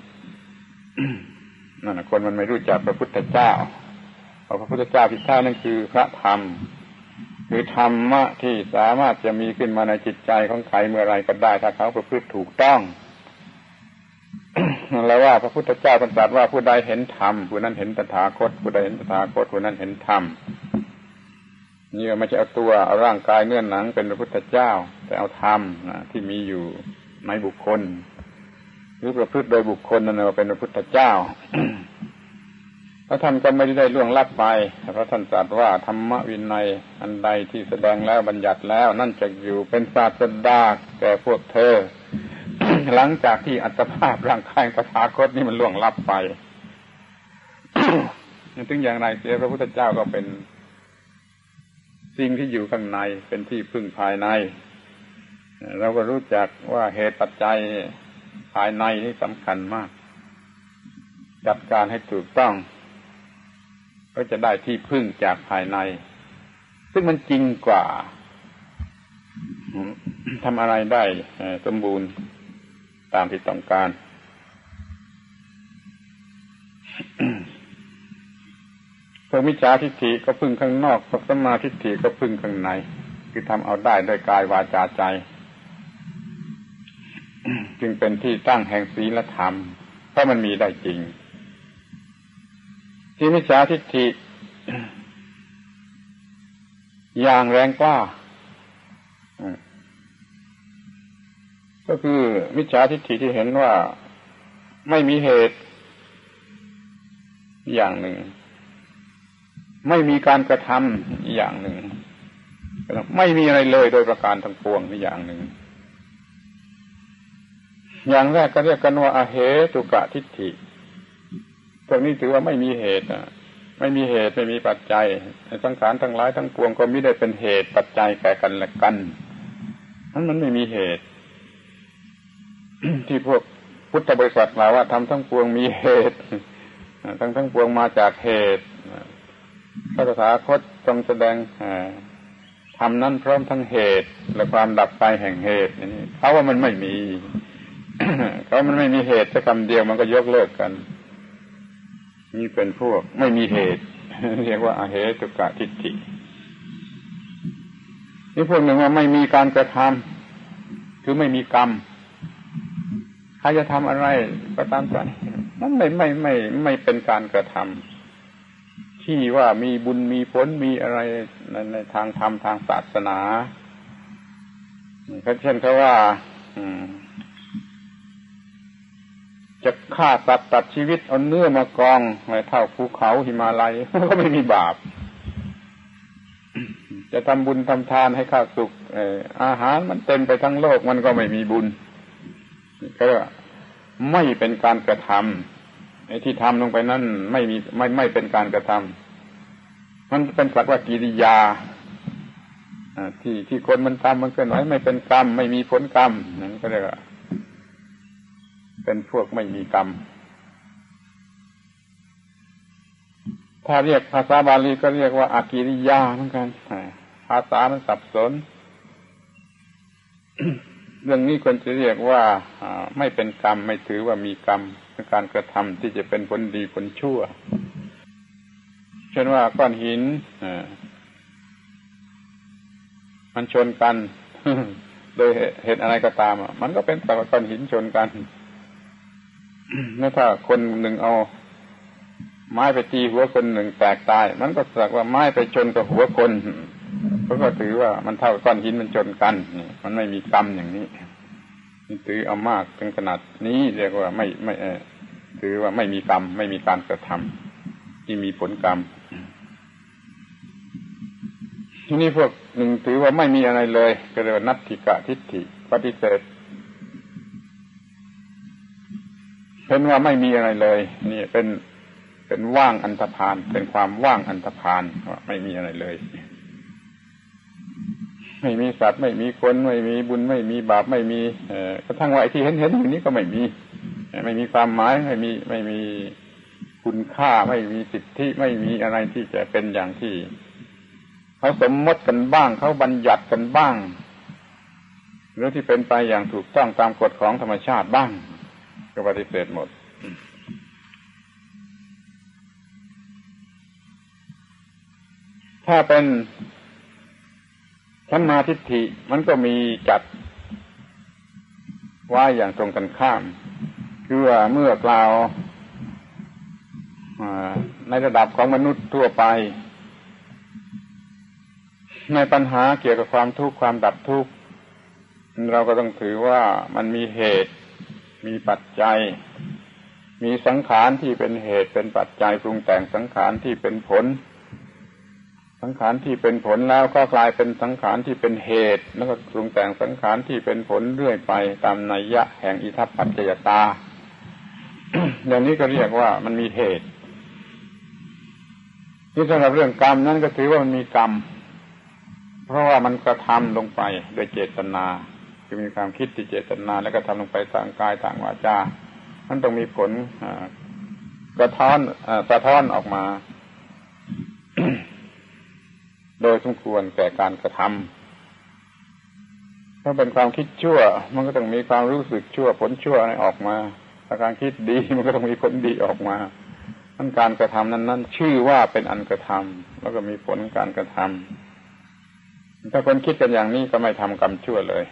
นั่นคนมันไม่รู้จักพระพุทธเจ้าเพราะพระพุทธเจ้าที่แท้นั่นคือพระธรรมคือธรรมะที่สามารถจะมีขึ้นมาในจิตใจของใครเมื่อไรก็ได้ถ้าเขาประพฤติถูกต้องแล้วว่าพระพุทธเจ้าตรัสว่าผู้ใดเห็นธรรมผู้นั้นเห็นตถาคตผู้ใดเห็นตถาคตผู้นั้นเห็นธรรมนี่ไม่ใช่เอาตัวเอาร่างกายเนื้อหนังเป็นพระพุทธเจ้าแต่เอาธรรมที่มีอยู่ในบุคคลหรือประพฤติโดยบุคคลนั่นแหละเป็นพระพุทธเจ้าแล้วท่านก็ไม่ได้ล่วงลับไปเพราะท่านตรัสว่าธรรมวินัยอันใดที่แสดงแล้วบัญญัติแล้วนั่นจะอยู่เป็นศาสดาแก่พวกเธอ หลังจากที่อัตภาพร่างกายตถาคตนี่มันล่วงลับไป ถึงอย่างไรเสียพระพุทธเจ้าก็เป็นสิ่งที่อยู่ข้างในเป็นที่พึ่งภายในเราก็รู้จักว่าเหตุปัจจัยภายในนี่สำคัญมากจัดการให้ถูกต้องก็จะได้ที่พึ่งจากภายในซึ่งมันจริงกว่าทำอะไรได้สมบูรณ์ตามที่ต้องการพวกมิจฉาทิฏฐิก็พึ่งข้างนอกพวกสัมมาทิฏฐิก็พึ่งข้างในคือทำเอาได้ด้วยกายวาจาใจจึงเป็นที่ตั้งแห่งศีลธรรมเพราะมันมีได้จริงที่มิจฉาทิฏฐิอย่างแรงกล้าก็คือมิจฉาทิฏฐิที่เห็นว่าไม่มีเหตุอย่างหนึ่งไม่มีการกระทำอย่างหนึ่งไม่มีอะไรเลยโดยประการทั้งปวงนี่อย่างหนึ่งอย่างแรกก็เรียกกันว่าอเหตุกะทิฏฐิพวกนี้ถือว่าไม่มีเหตุไม่มีเหตุไม่มีปัจจัยสังขารทั้งหลายทั้งปวงก็ไม่ได้เป็นเหตุปัจจัยแก่กันและกันนั้นมันไม่มีเหตุ ที่พวกพุทธบริษัทกล่าวว่าทำทั้งปวงมีเหตุทั้งทั้งปวงมาจากเหตุพระตถาคตทรงแสดงทำนั้นพร้อมทั้งเหตุและความดับไปแห่งเหตุนี่เขาว่ามันไม่มี เขามันไม่มีเหตุสักคำเดียวมันก็ยกเลิกกันนี่เป็นพวกไม่มีเหตุ เรียกว่าอเหตุกะทิฏฐินี่พวกหนึ่งว่าไม่มีการกระทำคือไม่มีกรรมใครจะทำอะไรก็ตามใจนั่นไม่ไม่ไม่ไม่เป็นการกระทำที่ว่ามีบุญมีผลมีอะไรในในทางธรรมทางศาสนาเช่นเขาว่าจะฆ่าสัตว์ตัดชีวิตเอาเนื้อมากองไว้เท่าภูเขาหิมาลัยก็ไม่มีบาปจะทำบุญทำทานให้ข้าวสุกอาหารมันเต็มไปทั้งโลกมันก็ไม่มีบุญก็ไม่เป็นการกระทำไอ้ที่ทำลงไปนั่นไม่มีไม่ไม่เป็นการกระทำมันเป็นสักว่ากิริยาที่ที่คนมันทำมันเคลื่อนไหวไม่เป็นกรรมไม่มีผลกรรมนั่นก็เรียกว่าเป็นพวกไม่มีกรรมถ้าเรียกภาษาบาลีก็เรียกว่าอกิริยาเหมือนกันภาษามันสับสน เรื่องนี้ควรจะเรียกว่าไม่เป็นกรรมไม่ถือว่ามีกรรมเป็นการกระทำที่จะเป็นผลดีผลชั่วเช่นว่าก้อนหินมันชนกัน โดยเหตุอะไรก็ตามมันก็เป็นแต่ว่าก้อนหินชนกันแล้วถ้าคนหนึ่งเอาไม้ไปตีหัวคนหนึ่งแตกตายมันก็สักว่าไม้ไปชนกับหัวคนเขาก็ถือว่ามันเท่าก้อนหินมันชนกันนี่มันไม่มีกรรมอย่างนี้ถือเอามากถึงขนาดนี้เรียกว่าไม่ไม่ถือว่าไม่มีกรรมไม่มีการกระทำที่มีผลกรรมทีนี้พวกหนึ่งถือว่าไม่มีอะไรเลยก็เรียกว่านัตถิกะทิฏฐิปฏิเสธเห็นว่าไม่มีอะไรเลยนี่เป็นเป็นว่างอันธพาลเป็นความว่างอันธพาลว่าไม่มีอะไรเลยไม่มีสัตว์ไม่มีคนไม่มีบุญไม่มีบาปไม่มีเอ่อกระทั่งว่าไอ้ที่เห็นเห็นอยู่นี้ก็ไม่มีไม่มีความหมายไม่มีไม่มีคุณค่าไม่มีสิทธิไม่มีอะไรที่จะเป็นอย่างที่เขาสมมติกันบ้างเขาบัญญัติกันบ้างหรือที่เป็นไปอย่างถูกต้องตามกฎของธรรมชาติบ้างก็ปฏิเสธหมดถ้าเป็นสัมมาทิฏฐิมันก็มีจัดไว้อย่างตรงกันข้ามคือว่าเมื่อกล่าวในระดับของมนุษย์ทั่วไปในปัญหาเกี่ยวกับความทุกข์ความดับทุกข์เราก็ต้องถือว่ามันมีเหตุมีปัจจัยมีสังขารที่เป็นเหตุเป็นปัจจัยปรุงแต่งสังขารที่เป็นผลสังขารที่เป็นผลแล้วก็กลายเป็นสังขารที่เป็นเหตุแล้วก็ปรุงแต่งสังขารที่เป็นผลเรื่อยไปตามนัยยะแห่งอิทัปปัจจยตา อย่างนี้ก็เรียกว่ามันมีเหตุที่สำหรับเรื่องกรรมนั้นก็ถือว่ามันมีกรรมเพราะว่ามันกระทำลงไปโดยเจตนาคือมีความคิดที่เจตนาแล้วก็ทำลงไปทางกายทางวาจามันต้องมีผลกระท้อนสะท้อนออกมา โดยสมควรแก่การกระทำถ้าเป็นความคิดชั่วมันก็ต้องมีความรู้สึกชั่วผลชั่วอะไรออกมาถ้าการคิดดีมันก็ต้องมีผลดีออกมาทั้งการกระทำนั้นๆชื่อว่าเป็นอันกระทำแล้วก็มีผลการกระทำถ้าคนคิดกันอย่างนี้ก็ไม่ทำกรรมชั่วเลย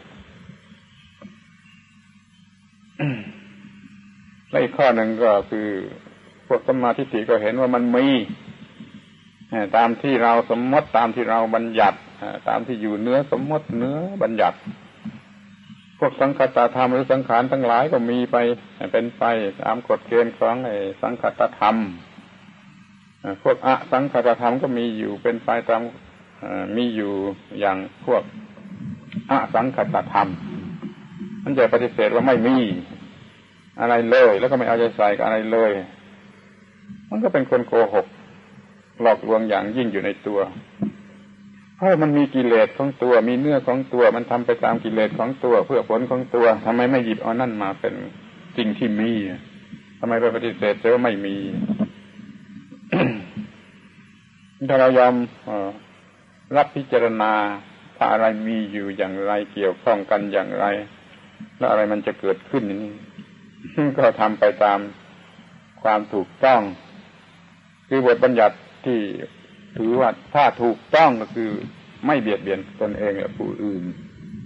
และอีกข้อหนึ่งก็คือพวกสัมมาทิฏฐิก็เห็นว่ามันมีตามที่เราสมมติตามที่เราบัญญัติตามที่อยู่เนื้อสมมติเนื้อบัญญัติพวกสังคตธรรมหรือสังขารทั้งหลายก็มีไปเป็นไปตามกฎเกณฑ์ของไอ้สังคตธรรมพวกอสังคตธรรมก็มีอยู่เป็นไปตามมีอยู่อย่างพวกอสังคตธรรมมันจะปฏิเสธว่าไม่มีอะไรเลยแล้วก็ไม่เอาใจใส่กับอะไรเลยมันก็เป็นคนโกหกหลอกลวงอย่างยิ่งอยู่ในตัวเพราะมันมีกิเลสของตัวมีเนื้อของตัวมันทำไปตามกิเลสของตัวเพื่อผลของตัวทำไมไม่หยิบเอานั่นมาเป็นสิ่งที่มีทำไมไปปฏิเสธว่าไม่มี ถ้าเรายอมรับพิจารณาถ้าอะไรมีอยู่อย่างไรเกี่ยวข้องกันอย่างไรแล้วอะไรมันจะเกิดขึ้นนี่ก็ทำไปตามความถูกต้องคือบทบัญญัติที่ถือว่าถ้าถูกต้องก็คือไม่เบียดเบียนตนเองและผู้อื่น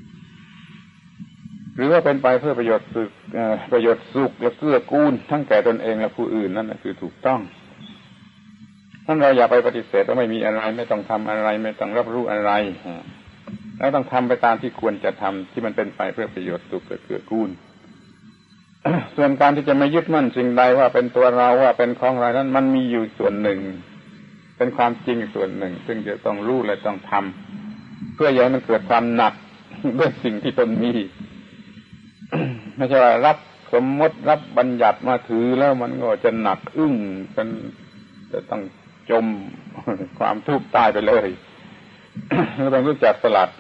หรือว่าเป็นไปเพื่อประโยชน์สุขประโยชน์สุขและเกื้อกูลทั้งแก่ตนเองและผู้อื่นนั่นคือถูกต้องท่านเราอย่าไปปฏิเสธว่าไม่มีอะไรไม่ต้องทำอะไรไม่ต้องรับรู้อะไรแล้วต้องทำไปตามที่ควรจะทำที่มันเป็นไปเพื่อประโยชน์สุขและเกื้อกูล ส่วนการที่จะไม่ยึดมั่นสิ่งใดว่าเป็นตัวเราว่าเป็นของเรานั้นมันมีอยู่ส่วนหนึ่งเป็นความจริงส่วนหนึ่งซึ่งจะต้องรู้และต้องทำเพื่ออย่าให้มันเกิดความหนักด้วยสิ่งที่ตนมี ไม่ใช่ว่ารับสมมติรับบัญญัติมาถือแล้วมันก็จะหนักอึ้งจนจะต้องจมความทุกข์ตายไปเลยเราต้องรู้จักสลัด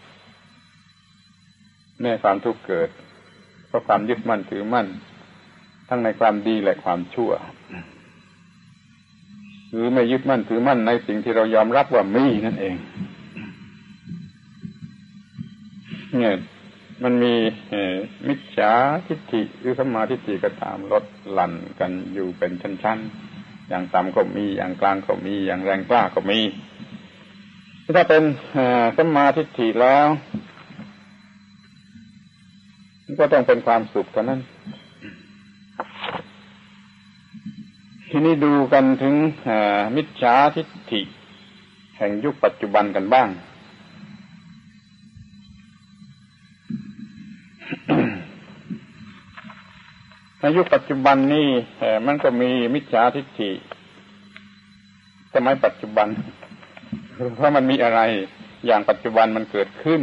แม้ความทุกข์เกิดเพราะความยึดมั่นถือมั่นทั้งในความดีและความชั่วหรือไม่ยึดมั่นถือมั่นในสิ่งที่เรายอมรับว่ามีนั่นเองเนี่ยมันมีมิจฉาทิฏฐิหรือสัมมาทิฏฐิก็ตามลดหลั่นกันอยู่เป็นชั้นๆอย่างต่ำก็มีอย่างกลางก็มีอย่างแรงกล้าก็มีถ้าเป็นสัมมาทิฏฐิแล้วก็ต้องเป็นความสุขเท่านั้นทีนี้ดูกันถึงมิจฉาทิฏฐิแห่งยุคปัจจุบันกันบ้าง ในยุคปัจจุบันนี้มันก็มีมิจฉาทิฏฐิสมัยปัจจุบันเพราะมันมีอะไรอย่างปัจจุบันมันเกิดขึ้น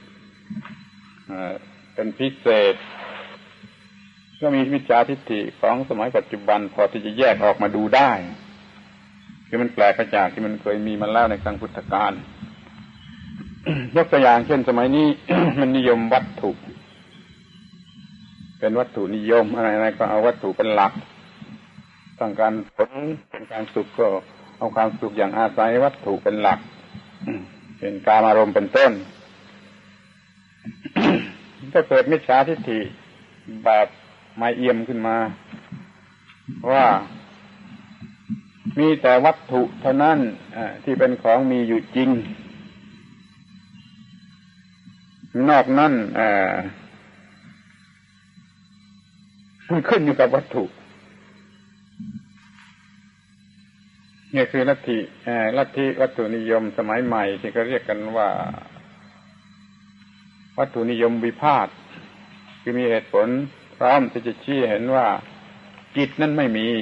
เป็นพิเศษก็มีมิจฉาทิฏฐิของสมัยปัจจุบันพอที่จะแยกออกมาดูได้คือมันแปลกจากที่มันเคยมีมาแล้วในครั้งพุทธกาล ยกตัวอย่างเช่นสมัยนี้ มันนิยมวัตถุเป็นวัตถุนิยมอะไรๆก็เอาวัตถุเป็นหลักต้องการผลต้องการสุขก็เอาความสุขอย่างอาศัยวัตถุเป็นหลักเป็นกามารมณ์เป็นต้น ก็เกิดมิจฉาทิฏฐิแบบไม่เอี่ยมขึ้นมาว่ามีแต่วัตถุเท่านั้นที่เป็นของมีอยู่จริงนอกนั้นมันขึ้นอยู่กับวัตถุนี่คือลัทธิลัทธิวัตถุนิยมสมัยใหม่ที่เขาเรียกกันว่าวัตถุนิยมวิพาทคือมีเหตุผลพร้อมที่จะชี้เห็นว่าจิตนั้นไม่มี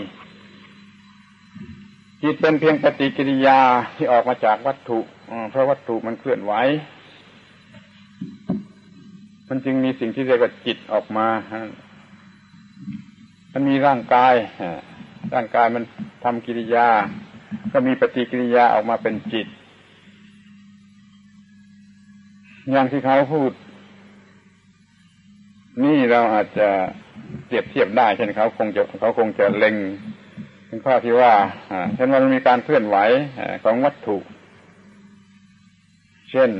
จิตเป็นเพียงปฏิกิริยาที่ออกมาจากวัตถุเพราะวัตถุมันเคลื่อนไหวมันจึงมีสิ่งที่เรียกว่าจิตออกมามันมีร่างกายร่างกายมันทำกิริยาก็มีปฏิกิริยาออกมาเป็นจิตอย่างที่เขาพูดนี่เราอาจจะเปรียบเทียบได้เช่นเขาคงจะเขาคงจะเล็งเป็นข้อที่ว่าเช่นว่ามันมีการเคลื่อนไหวของวัตถุเช่น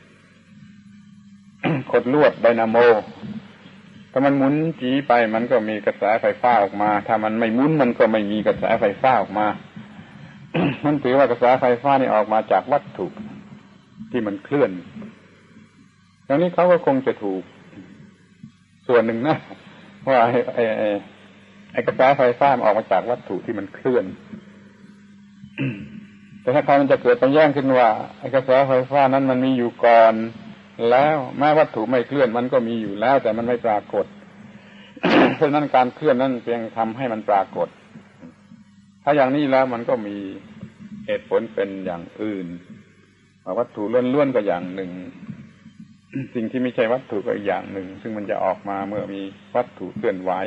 ขดลวดไดนาโมถ้ามันหมุนจีไปมันก็มีกระแสไฟฟ้าออกมาถ้ามันไม่หมุนมันก็ไม่มีกระแสไฟฟ้าออกมา มันถือว่ากระแสไฟฟ้านี่ออกมาจากวัตถุที่มันเคลื่อนอย่างนี้เขาก็คงจะถูกส่วนหนึ่งนะว่าไอ้ไอ้ไอ้ไอ้กระแสไฟฟ้ามันออกมาจากวัตถุที่มันเคลื่อน แต่ถ้าใครมันจะเกิดปัญญาขึ้นว่าไอ้กระแสไฟฟ้านั้นมันมีอยู่ก่อนแล้วแม้วัตถุไม่เคลื่อนมันก็มีอยู่แล้วแต่มันไม่ปรากฏ เพราะนั้นการเคลื่อนนั้นเพียงทำให้มันปรากฏถ้าอย่างนี้แล้วมันก็มีเหตุผลเป็นอย่างอื่นวัตถุล้วนๆก็อย่างหนึ่งสิ่งที่ไม่ใช่วัตถุก็อีกอย่างหนึ่งซึ่งมันจะออกมาเมื่อมีวัตถุเคลื่อนไหว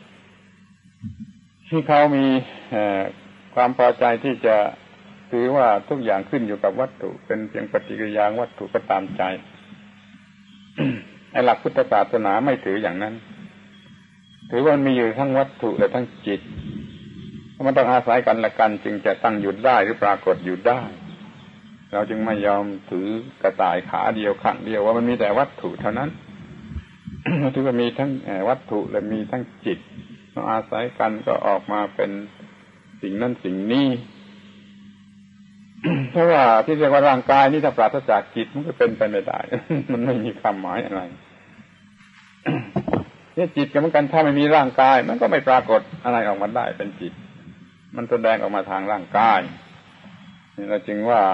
ที่เขามีความพอใจที่จะถือว่าทุกอย่างขึ้นอยู่กับวัตถุเป็นเพียงปฏิกิริยาวัตถุก็ตามใจไอ้หลักพุทธศาสนาไม่ถืออย่างนั้นถือว่ามันมีอยู่ทั้งวัตถุและทั้งจิตมันต้องอาศัยกันและกันจึงจะตั้งอยู่ได้หรือปรากฏอยู่ได้เราจึงไม่ยอมถือกระต่ายขาเดียวข้างเดียวว่ามันมีแต่วัตถุเท่านั้น ถือว่ามีทั้งวัตถุและมีทั้งจิตต้องอาศัยกันก็ออกมาเป็นสิ่งนั้นสิ่งนี้ เพราะว่าที่เรียกว่าร่างกายนี่ถ้าปราศจากจิตมันก็เป็นไปไม่ได้ มันไม่มีความหมายอะไร เนี่ยจิตก็เหมือนกันถ้าไม่มีร่างกายมันก็ไม่ปรากฏอะไรออกมาได้เป็นจิตมันแสดงออกมาทางร่างกายนี่เราจึงว่า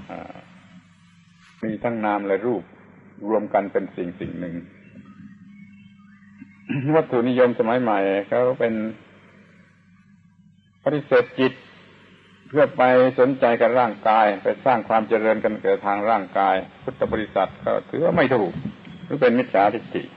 มีทั้งนามและรูปรวมกันเป็นสิ่งสิ่งหนึ่ง วัตถุนิยมสมัยใหม่เขาเป็นปฏิเสธจิตเพื่อไปสนใจกับร่างกายไปสร้างความเจริญกันเกิดทางร่างกายพุทธบริษัทก็ถือว่าไม่ถูกหรือเป็นมิจฉาทิฏฐิ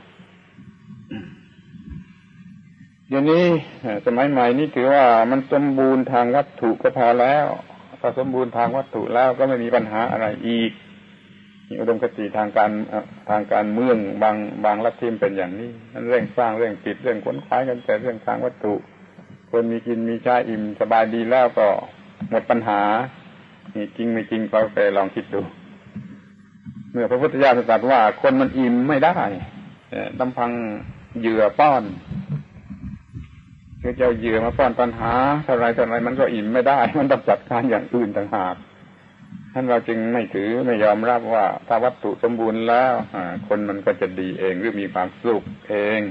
เดี๋ยวนี้สมัยใหม่นี้ถือว่ามันสมบูรณ์ทางวัตถุก็พอแล้วถ้าสมบูรณ์ทางวัตถุแล้วก็ไม่มีปัญหาอะไรอีกมีอุดมคติทางการทางการเมืองบางบางลัทธิเป็นอย่างนี้มันเร่งสร้างเร่งปิดเรื่องขนขวายกันแต่เรื่องทางวัตถุคนมีกินมีใช้อิ่มสบายดีแล้วก็หมดปัญหานี่จริงไม่จริงก็ไปลองคิดดูเมื่อพระพุทธเจ้าตรัสว่าคนมันอิ่มไม่ได้ลำพังเหยื่อป้อนคือจะเอาเหยื่อมาป้อนปัญหาเท่าไรเท่าไรมันก็อิ่มไม่ได้มันต้องจัดการอย่างอื่นต่างหากท่านเราจึงไม่ถือไม่ยอมรับว่าถ้าวัตถุสมบูรณ์แล้วคนมันก็จะดีเองหรือมีความสุขเอง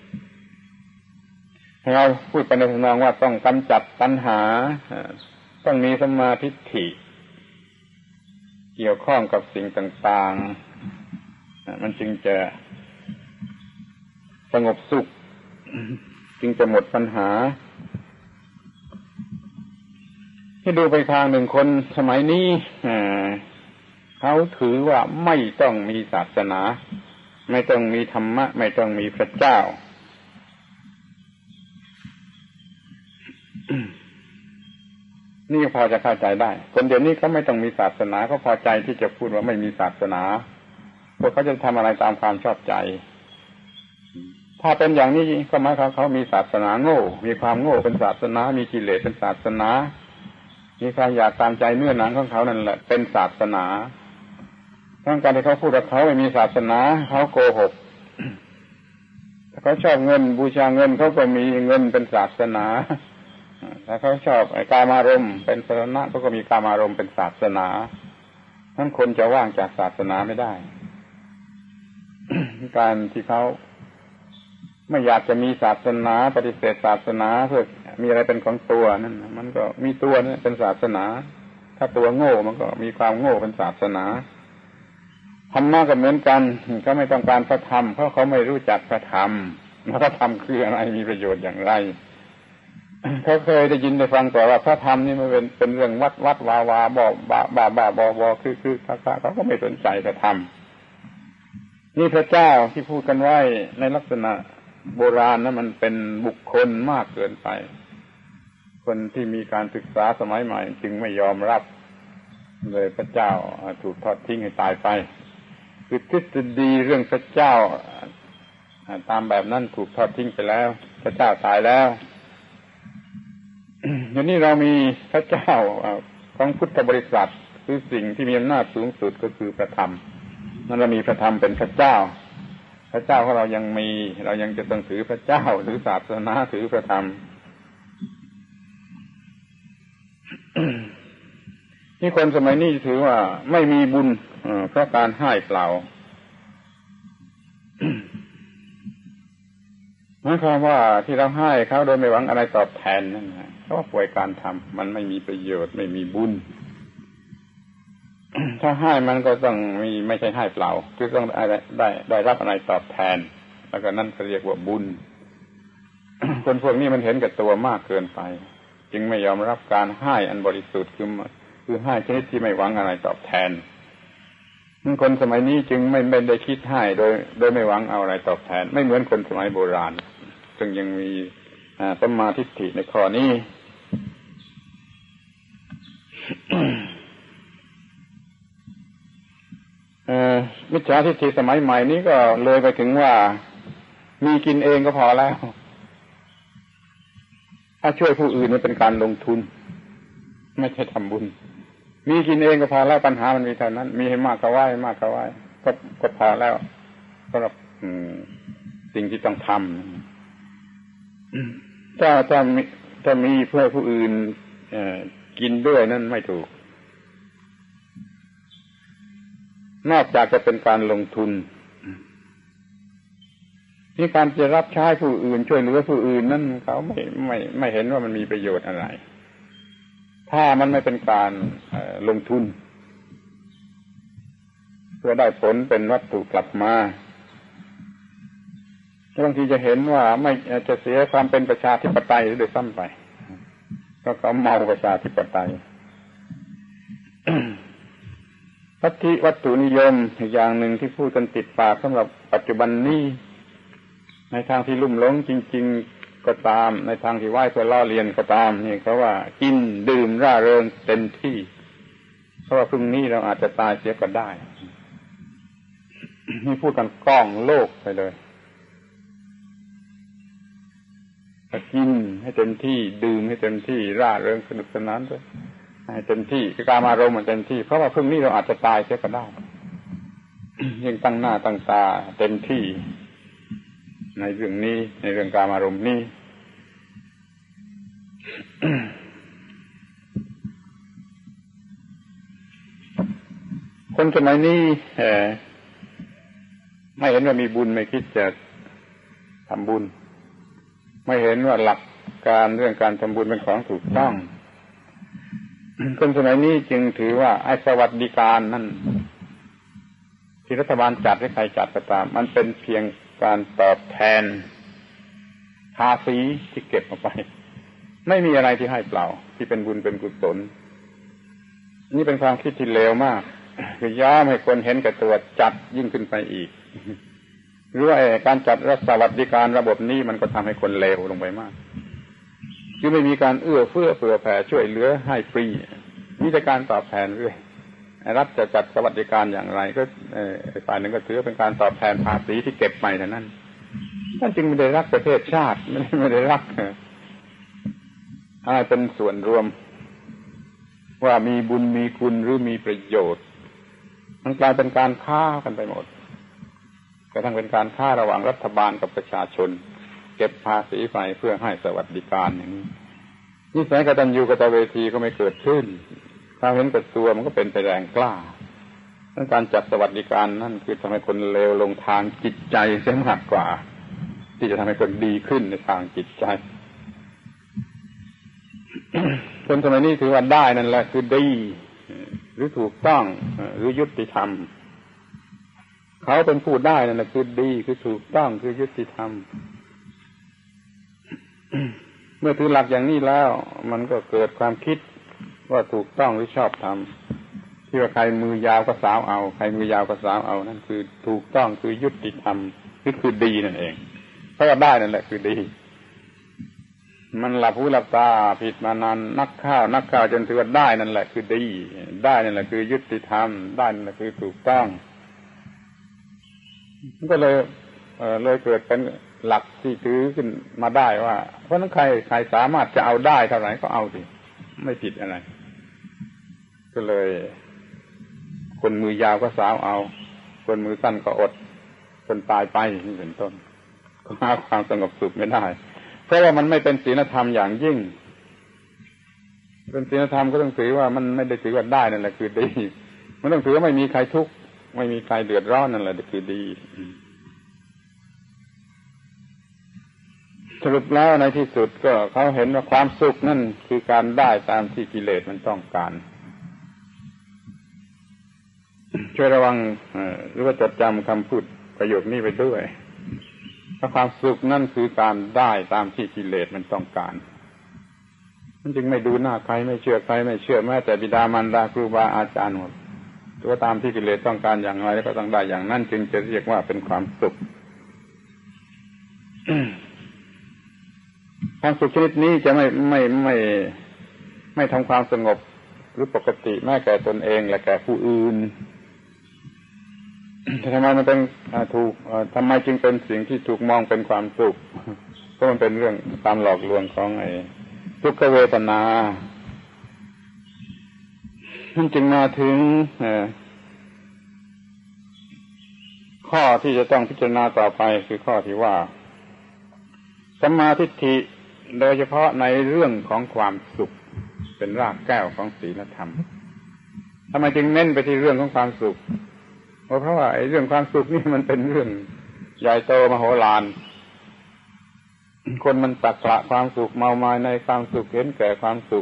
เราพูดไปในทำนองว่าต้องกำจัดปัญหาต้องมีสัมมาทิฏฐิเกี่ยวข้องกับสิ่งต่างๆมันจึงจะสงบสุขจึงจะหมดปัญหาให้ดูไปทางหนึ่งคนสมัยนี้เขาถือว่าไม่ต้องมีศาสนาไม่ต้องมีธรรมะไม่ต้องมีพระเจ้า นี่พอจะเข้าใจได้คนเดี๋ยวนี้เขาไม่ต้องมีศาสนาเขาพอใจที่จะพูดว่าไม่มีศาสนาพวกเขาจะทำอะไรตามความชอบใจถ้าเป็นอย่างนี้ก็หมายความเขามีศาสนาโง่มีความโง่เป็นศาสนามีกิเลสเป็นศาสนามีความอยากตามใจเนื้อหนังของเขานั่นแหละเป็นศาสนาทั้งการที่เขาพูดว่าเขาไม่มีศาสนาเขาโกหกเขาชอบเงินบูชาเงินเขาก็มีเงินเป็นศาสนาถ้าเขาชอบกามารมณ์เป็นสรณะเขาก็มีกามารมณ์เป็นศาสนาทั้งคนจะว่างจากศาสนาไม่ได้ การที่เขาไม่อยากจะมีศาสนาปฏิเสธศาสนาเพื่อมีอะไรเป็นของตัวนั่นมันก็มีตัวนี่เป็นศาสนาถ้าตัวโง่มันก็มีความโง่เป็นศาสนาธรรมะก็เหมือนกันเขาไม่ต้องการพระธรรมเพราะเขาไม่รู้จักพระธรรมพระธรรมคืออะไรมีประโยชน์อย่างไรเขาเคยได้ยินได้ฟังแต่ว่าพระธรรมนี่มันเป็นเป็นเรื่องวัดวัดวาวาบอบาบาบาบอบอคือคือเขาก็ไม่สนใจพระธรรมนี่พระเจ้าที่พูดกันไว้ในลักษณะโบราณนั้นมันเป็นบุคคลมากเกินไปคนที่มีการศึกษาสมัยใหม่จึงไม่ยอมรับเลยพระเจ้าถูกทอดทิ้งให้ตายไปคือทฤษฎีเรื่องพระเจ้าตามแบบนั้นถูกทอดทิ้งไปแล้วพระเจ้าตายแล้วอย่างนี้เรามีพระเจ้าของพุทธบริษัทคือสิ่งที่มีอำนาจสูงสุดก็คือพระธรรมนั่นเรามีพระธรรมเป็นพระเจ้าพระเจ้าของเรายังมีเรายังจะต้องถือพระเจ้าหรือศาสนาถือพระธรรมนี่คนสมัยนี้ถือว่าไม่มีบุญเพราะการให้เปล่าหมายความว่าที่เราให้เขาโดยไม่หวังอะไรตอบแทนนั่นแหละเพราะว่าป่วยการทำมันไม่มีประโยชน์ไม่มีบุญ ถ้าให้มันก็ต้องมีไม่ใช่ให้เปล่าคือต้องได้ได้ได้รับอะไรตอบแทนแล้วก็นั่นเขาเรียกว่าบุญ คนพวกนี้มันเห็นกับตัวมากเกินไปจึงไม่ยอมรับการให้อันบริสุทธิ์คือคือให้ชนิดที่ไม่หวังอะไรตอบแทนคนสมัยนี้จึงไม่ไม่ได้คิดให้โดยโดยไม่หวังเอาอะไรตอบแทนไม่เหมือนคนสมัยโบราณซึ่งยังมีสัมมาทิฏฐิในข้อนี้ มิจฉาทิฏฐิสมัยใหม่นี้ก็เลยไปถึงว่ามีกินเองก็พอแล้วถ้าช่วยผู้อื่นมันเป็นการลงทุนไม่ใช่ทำบุญมีกินเองก็พอแล้วปัญหามันมีเท่านั้นมีให้มากก็ไหวมากก็ไหวก็ก็พอแล้วสำหรับสิ่งที่ต้องทำถ้าถ้ามีถ้ามีเพื่อผู้อื่นกินด้วยนั่นไม่ถูกนอกจากจะเป็นการลงทุนที่การจะรับใช้ผู้อื่นช่วยเหลือผู้อื่นนั่นเขาไม่ไม่ไม่เห็นว่ามันมีประโยชน์อะไรถ้ามันไม่เป็นการลงทุนเพื่อได้ผลเป็นวัตถุกลับมาบางทีจะเห็นว่าไม่จะเสียความเป็นประชาธิปไตยโดยซ้ำไปก็เขาเมาประชาธิปไตย ลัทธิวัตถุนิยมอีกอย่างหนึ่งที่พูดกันติดปากสำหรับปัจจุบันนี้ในทางที่ลุ่มหลงจริงๆก็ตามในทางที่ไหว้เพื่อล่อเลียนก็ตามนี่เขาว่ากินดื่มร่าเริงเต็มที่เพราะว่าพรุ่งนี้เราอาจจะตายเสียก็ได้ นี่พูดกันกล้องโลกไปเลยกินให้เต็มที่ดื่มให้เต็มที่ร่าเริงสนุกสนานด้วยให้เต็มที่คือการอารมณ์มันเต็มที่เพราะว่าพรุ่งนี้เราอาจจะตายเสียก็ได้ ยังตั้งหน้าตั้งตาเต็มที่ในเรื่องนี้ในเรื่องการอารมณ์นี้ คนสมัยนี้ไม่เห็นว่ามีบุญไม่คิดจะทำบุญไม่เห็นว่าหลักการเรื่องการทำบุญเป็นของถูกต้องคนสมัยนี้จึงถือว่าไอ้สวัสดิการนั่นที่รัฐบาลจัดให้ใครจัดก็ตามมันเป็นเพียงการตอบแทนภาษีที่เก็บมาไปไม่มีอะไรที่ให้เปล่าที่เป็นบุญเป็นกุศลนี่เป็นความคิดที่เลวมากคือย้อมให้คนเห็นกับตัวจัดยิ่งขึ้นไปอีกหรือว่าการจัดรัฐสวัสดิการระบบนี้มันก็ทำให้คนเลวลงไปมากคือไม่มีการเอื้อเฟื้อเผื่อแผ่ช่วยเหลือให้ฟรีมีแต่การตอบแทนเรื่อยรัฐจะจัดสวัสดิการอย่างไรก็ฝ่ายหนึ่งก็ถือเป็นการตอบแทนภาษีที่เก็บไปเท่านั้นท่านจึงไม่ได้รักประเทศชาติไม่ได้ไม่ได้รักอะไรเป็นส่วนรวมว่ามีบุญมีคุณหรือมีประโยชน์มันกลายเป็นการค้ากันไปหมดกระทั่งเป็นการค้าระหว่างรัฐบาลกับประชาชนเก็บภาษีไปเพื่อให้สวัสดิการอย่างนี้นิสัยกตัญญูกตเวทีก็ไม่เกิดขึ้นถ้าเห็นกับตัวมันก็เป็นไปแรงกล้าการจัดสวัสดิการนั่นคือทำให้คนเลวลงทางจิตใจเสียมากกว่าที่จะทำให้คนดีขึ้นในทางจิตใจ คนสมัยนี้ถือว่าได้นั่นแหละคือดีหรือถูกต้องหรือยุติธรรมเขาเป็นผู้ได้นั่นแหละคือดีคือถูกต้องคือยุติธรรมเมื่อถือหลักอย่างนี้แล้วมันก็เกิดความคิดว่าถูกต้องหรือชอบธรรมที่ว่าใครมือยาวก็สาวเอาใครมือยาวก็สาวเอานั่นคือถูกต้องคือยุติธรรมคือคือดีนั่นเองเพราะว่าได้นั่นแหละคือดีมันหลับหูหลับตาผิดมานานนักข้าวนักข้าวจนถือว่าได้นั่นแหละคือดีได้นั่นแหละคือยุติธรรมได้นั่นแหละคือถูกต้องมันก็เลยเอ่อเลยเกิดเป็นหลักที่ถือขึ้นมาได้ว่าเพราะนั้นใครใครสามารถจะเอาได้เท่าไหร่ก็เอาสิไม่ผิดอะไรก็เลยคนมือยาวก็สาวเอาคนมือสั้นก็อดคนตายไปนี่เป็นต้นก็หาความสงบสุขไม่ได้เพราะว่ามันไม่เป็นศีลธรรมอย่างยิ่งเป็นศีลธรรมก็ต้องถือว่ามันไม่ได้ถือว่าได้นั่นแหละคือดีมันต้องถือว่าไม่มีใครทุกข์ไม่มีใครเดือดร้อนนั่นแหละคือดีสรุปแล้วในที่สุดก็เขาเห็นว่าความสุขนั่นคือการได้ตามที่กิเลสมันต้องการช่วยระวังหรือว่าจดจำคำพูดประโยคนี้ไปด้วยถ้าความสุขนั่นคือการได้ตามที่กิเลสมันต้องการมันจึงไม่ดูหน้าใครไม่เชื่อใครไม่เชื่อแม้แต่บิดามารดาครูบาอาจารย์หมดตัวตามที่กิเลสต้องการอย่างไรแล้วก็ต้องได้อย่างนั้นจึงจะเรียกว่าเป็นความสุข ความสุขชนิดนี้จะไม่ไม่ไม่ไม่ทำความสงบหรือปกติแม้แก่ตนเองและแก่ผู้อื่นทำไมมันเป็นถูกทำไมจึงเป็นสิ่งที่ถูกมองเป็นความสุขเพราะมันเป็นเรื่องความหลอกลวงของไอ้ทุกขเวทนามันจึงมาถึงข้อที่จะต้องพิจารณาต่อไปคือข้อที่ว่าสัมมาทิฏฐิโดยเฉพาะในเรื่องของความสุขเป็นรากแก้วของศีลธรรมทำไมจึงเน้นไปที่เรื่องของความสุขเพราะว่าไอ้เรื่องความสุขนี่มันเป็นเรื่องใหญ่โตมโหฬารคนมันตักละความสุขเมามายในความสุขเห็นแก่ความสุข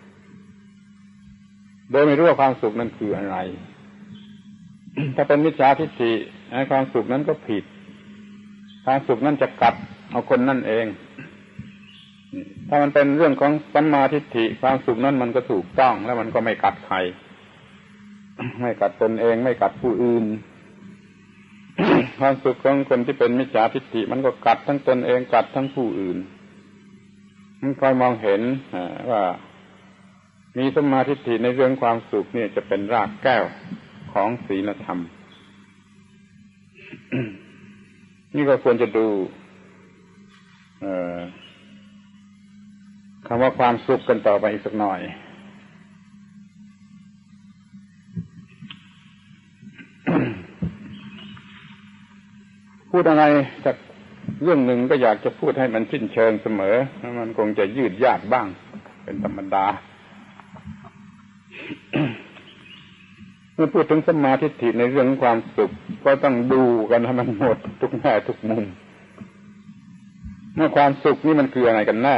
โดยไม่รู้ว่าความสุขนั้นคืออะไรถ้าเป็นมิจฉาทิฏฐิไอ้ความสุขนั้นก็ผิดความสุขนั้นจะกัดเอาคนนั่นเองถ้ามันเป็นเรื่องของสัมมาทิฏฐิความสุขนั้นมันก็ถูกต้องแล้วมันก็ไม่กัดใครไม่กัดตนเองไม่กัดผู้อื่น ความสุขของคนที่เป็นมิจฉาทิฏฐิมันก็กัดทั้งตนเองกัดทั้งผู้อื่นมันคอยมองเห็นว่ามีสัมมาทิฏฐิในเรื่องความสุขนี่จะเป็นรากแก้วของศีลธรรม นี่ก็ควรจะดูคำว่าความสุขกันต่อไปอีกสักหน่อยพูดอะไรจากเรื่องหนึ่งก็อยากจะพูดให้มันสิ้นเชิงเสมอมันคงจะยืดยาดบ้างเป็นธรรมดา เมื่อพูดถึงสัมมาทิฏฐิในเรื่องความสุขก็ต้องดูกันให้มันหมดทุกแง่ทุกมุมเมื่อความสุขนี่มันคืออะไรกันแน่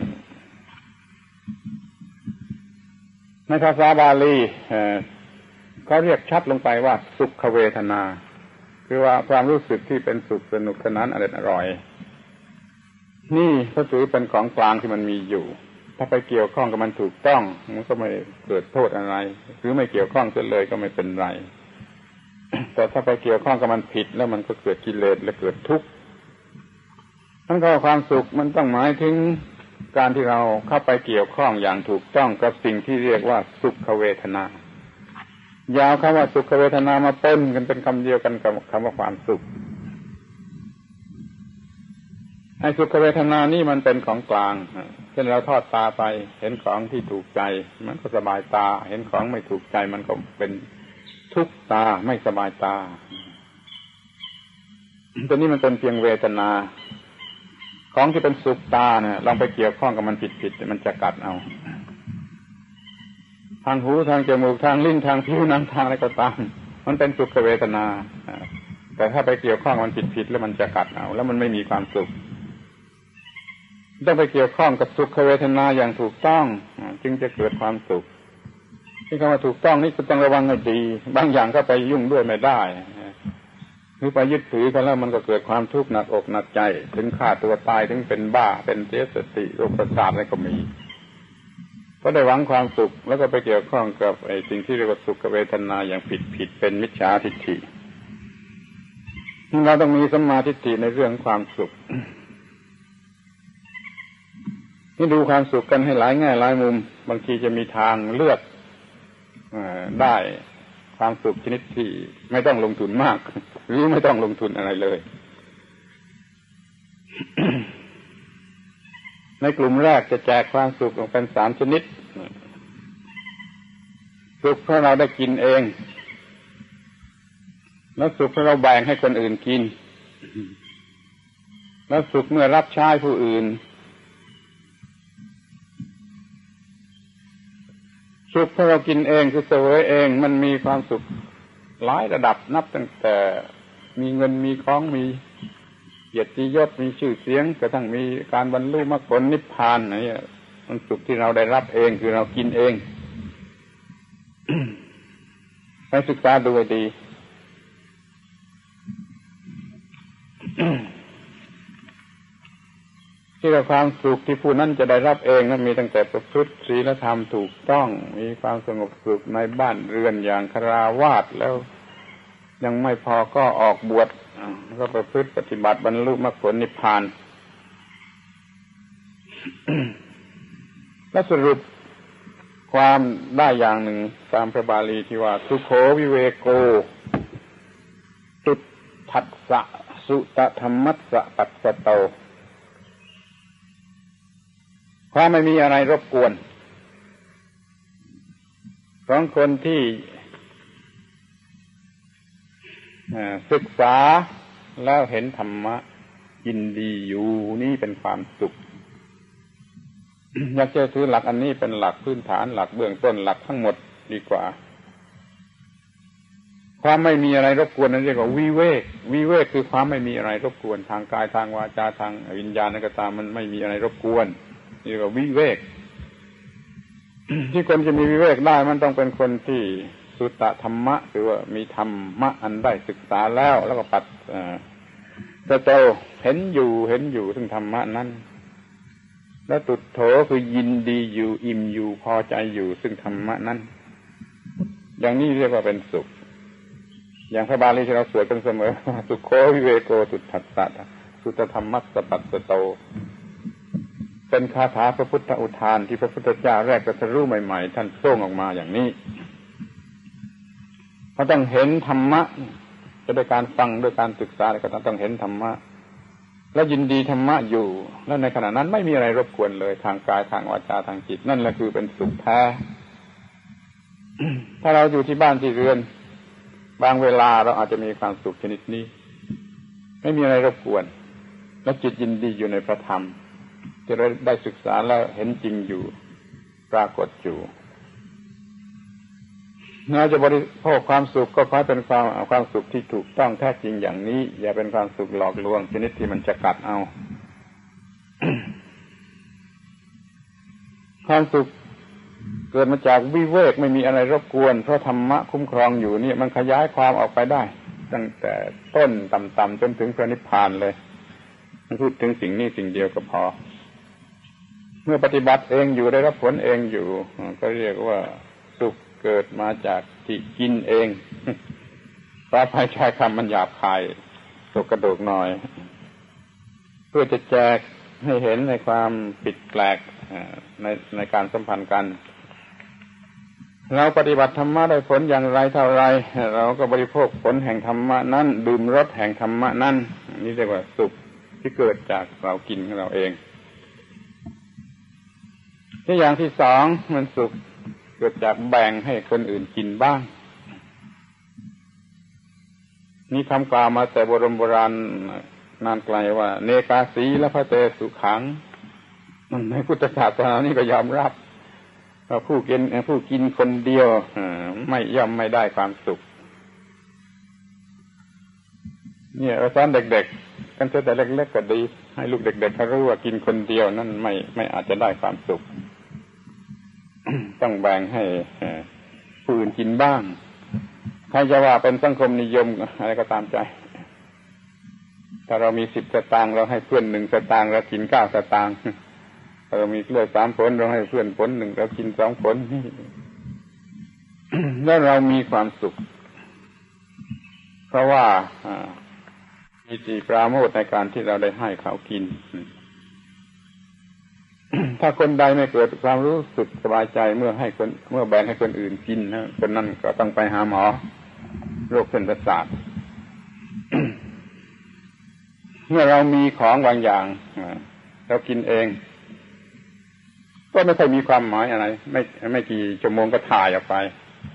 ในภาษาบาลีเขาเรียกชัดลงไปว่าสุขเวทนาคือว่าความรู้สึกที่เป็นสุขสนุกสนานอร่อยอร่อยนี่เขาถือเป็นของกลางที่มันมีอยู่ถ้าไปเกี่ยวข้องกับมันถูกต้องมันก็ไม่เกิดโทษอะไรหรือไม่เกี่ยวข้องเสียเลยก็ไม่เป็นไรแต่ถ้าไปเกี่ยวข้องกับมันผิดแล้วมันก็เกิดกิเลสและเกิดทุกข์ทั้งข้อความสุขมันต้องหมายถึงการที่เราเข้าไปเกี่ยวข้องอย่างถูกต้องกับสิ่งที่เรียกว่าสุขเวทนายาวคำว่าสุขเวทนามาปนกันเป็นคำเดียวกันกับคำว่าความสุขไอ้สุขเวทนานี่มันเป็นของกลางเช่นเราทอดตาไปเห็นของที่ถูกใจมันก็สบายตาเห็นของไม่ถูกใจมันก็เป็นทุกข์ตาไม่สบายตาตัวนี้มันเป็นเพียงเวทนาของที่เป็นสุขตาเนี่ยลองไปเกี่ยวข้องกับมันผิดๆมันจะกัดเอาทางหูทางจมูกทางลิ้นทางผิวหนังทางอะไรก็ตามมันเป็นสุขเวทนาแต่ถ้าไปเกี่ยวข้องมันผิดๆแล้วมันจะกัดเอาแล้วมันไม่มีความสุขต้องไปเกี่ยวข้องกับสุขเวทนาอย่างถูกต้องจึงจะเกิดความสุขที่คำว่าถูกต้องนี่ก็ต้องระวังให้ดีบางอย่างก็ไปยุ่งด้วยไม่ได้รือไปยึดถือกันแล้วมันก็เกิดความทุกข์หนักอกหนักใจถึงฆ่าตัวตายถึงเป็นบ้าเป็นเสียสติโรคประสาทอะไรก็มีก็ได้หวังความสุขแล้วก็ไปเกี่ยวข้องกับไอ้สิ่งที่เรียกว่าสุขเวทนาอย่างผิดผิดเป็นมิจฉาทิฏฐิเราต้องมีสัมมาทิฏฐิในเรื่องความสุขนี่ดูความสุขกันให้หลายแง่หลายมุมบางทีจะมีทางเลือกได้ความสุขชนิดที่ไม่ต้องลงทุนมากหรือไม่ต้องลงทุนอะไรเลย ในกลุ่มแรกจะแจกความสุขออกเป็นสามชนิดสุขเพราะเราได้กินเองแล้วสุขเพราะเราแบ่งให้คนอื่นกินแล้วสุขเมื่อรับใช้ผู้อื่นสุขเพราะเรากินเองคือเสวยเองมันมีความสุขหลายระดับนับตั้งแต่มีเงินมีของมีเกียรติยศมีชื่อเสียงกระทั่งมีการบรรลุมรรคผลนิพพานนี่มันสุขที่เราได้รับเองคือเรากินเอง ให้ศึกษาดูให้ดี ที่เราความสุขที่ผู้นั้นจะได้รับเองนั้นมีตั้งแต่ประพฤติศีลธรรมถูกต้องมีความสงบสุขในบ้านเรือนอย่างคฤหัสถ์แล้วยังไม่พอก็ออกบวชก็ประพฤติปฏิบัติบรรลุมรรคผลนิพพาน และสรุปความได้อย่างหนึ่งตามพระบาลีที่ว่าสุโขวิเวโกตุทัสสะสุตธรรมัสสะปัสสโตความไม่มีอะไรรบกวนของคนที่ศึกษาแล้วเห็นธรรมะยินดีอยู่นี่เป็นความสุข อยากจะถือหลักอันนี้เป็นหลักพื้นฐานหลักเบื้องต้นหลักทั้งหมดดีกว่าความไม่มีอะไรรบกวนนั้นเรียกว่าวิเวกวิเวกคือความไม่มีอะไรรบกวนทางกายทางวาจาทางวิญญาณนั่นก็ตามมันไม่มีอะไรรบกวนเรียกว่าวิเวก ที่คนจะมีวิเวกได้มันต้องเป็นคนที่สุตตธรรมะหรือว่ามีธรรมะอันได้ศึกษาแล้วแล้วก็ปัดจะเจ้าเห็นอยู่เห็นอยู่ซึ่งธรรมะนั้นแล้วตุโถคือยินดีอยู่อิ่มอยู่พอใจอยู่ซึ่งธรรมะนั้นอย่างนี้เรียกว่าเป็นสุขอย่างพระบาลีที่เราสวดกันเสมอสุโขวิเวโกตุทัสสะสุตธรรมัสสะปัสสโตเป็นคาถาพระพุทธอุทานที่พระพุทธเจ้าแรกตรัสรู้ใหม่ๆท่านโส่งออกมาอย่างนี้เขาต้องเห็นธรรมะจะด้วยการฟังด้วยการศึกษาก็ต้องเห็นธรรมะแล้วยินดีธรรมะอยู่แล้วในขณะนั้นไม่มีอะไรรบกวนเลยทางกายทางวาจาทางจิตนั่นแหละคือเป็นสุขแท้ ถ้าเราอยู่ที่บ้านที่เรือนบางเวลาเราอาจจะมีความสุขชนิดนี้ไม่มีอะไรรบกวนและจิตยินดีอยู่ในพระธรรมที่เราได้ศึกษาแล้วเห็นจริงอยู่ปรากฏอยู่เราจะบริโภคความสุขก็ขอให้เป็นความความสุขที่ถูกต้องแท้จริงอย่างนี้อย่าเป็นความสุขหลอกลวงชนิดที่มันจะกัดเอา ความสุขเกิดมาจากวิเวกไม่มีอะไรรบกวนเพราะธรรมะคุ้มครองอยู่นี่มันขยายความออกไปได้ตั้งแต่ต้นต่ำๆจนถึงพระนิพพานเลยมันพูดถึงสิ่งนี้สิ่งเดียวก็พอเมื่อปฏิบัติเองอยู่ได้รับผลเองอยู่ก็เรียกว่าสุขเกิดมาจากที่กินเองพระภัยใช้คำมันหยาบคายตกกระโดกหน่อยเพื่อจะแจกให้เห็นในความผิดแปลกในในการสัมพันธ์กันเราปฏิบัติธรรมะได้ผลอย่างไรเท่าไรเราก็บริโภคผลแห่งธรรมะนั้นดื่มรสแห่งธรรมะนั้นนี่เรียกว่าสุขที่เกิดจากเรากินของเราเองที่อย่างที่สองมันสุขเกิดจากแบ่งให้คนอื่นกินบ้างนี่คำกล่าวมาแต่โบรมโบราณนานไกลว่าเนกาสีและพระเตสุขังในพุทธศาสนานี่ก็ยอมรับว่าผู้กินผู้กินคนเดียวไม่ย่อมไม่ได้ความสุขเนี่ยเราสอนเด็กๆกันแต่เล็กๆก็ดีให้ลูกเด็กๆเขารู้ว่ากินคนเดียวนั่นไม่ไม่อาจจะได้ความสุข ต้องแบ่งให้ผู้อื่นกินบ้างใครจะว่าเป็นสังคมนิยมอะไรก็ตามใจถ้าเรามีสิบสตางค์เราให้เพื่อนหนึ่งสตางค์เรากินเก้าสตางค์ถ้าเรามีกล้วยสามผลเราให้เพื่อนผลหนึ่งเรากินสองผล แล้วเรามีความสุขเพราะว่ามีจิตปราโมทย์ในการที่เราได้ให้เขากิน ถ้าคนใดไม่เกิดความรู้สึกสบายใจเมื่อให้คนเมื่อแบ่งให้คนอื่นกินนะคนนั้นก็ต้องไปหาหมอโรคเส้นประสาท เมื่อเรามีของบางอย่างเรากินเองก็ไม่ค่อยมีความหมายอะไรไม่ไม่กี่ชั่วโมงก็ถ่ายออกไป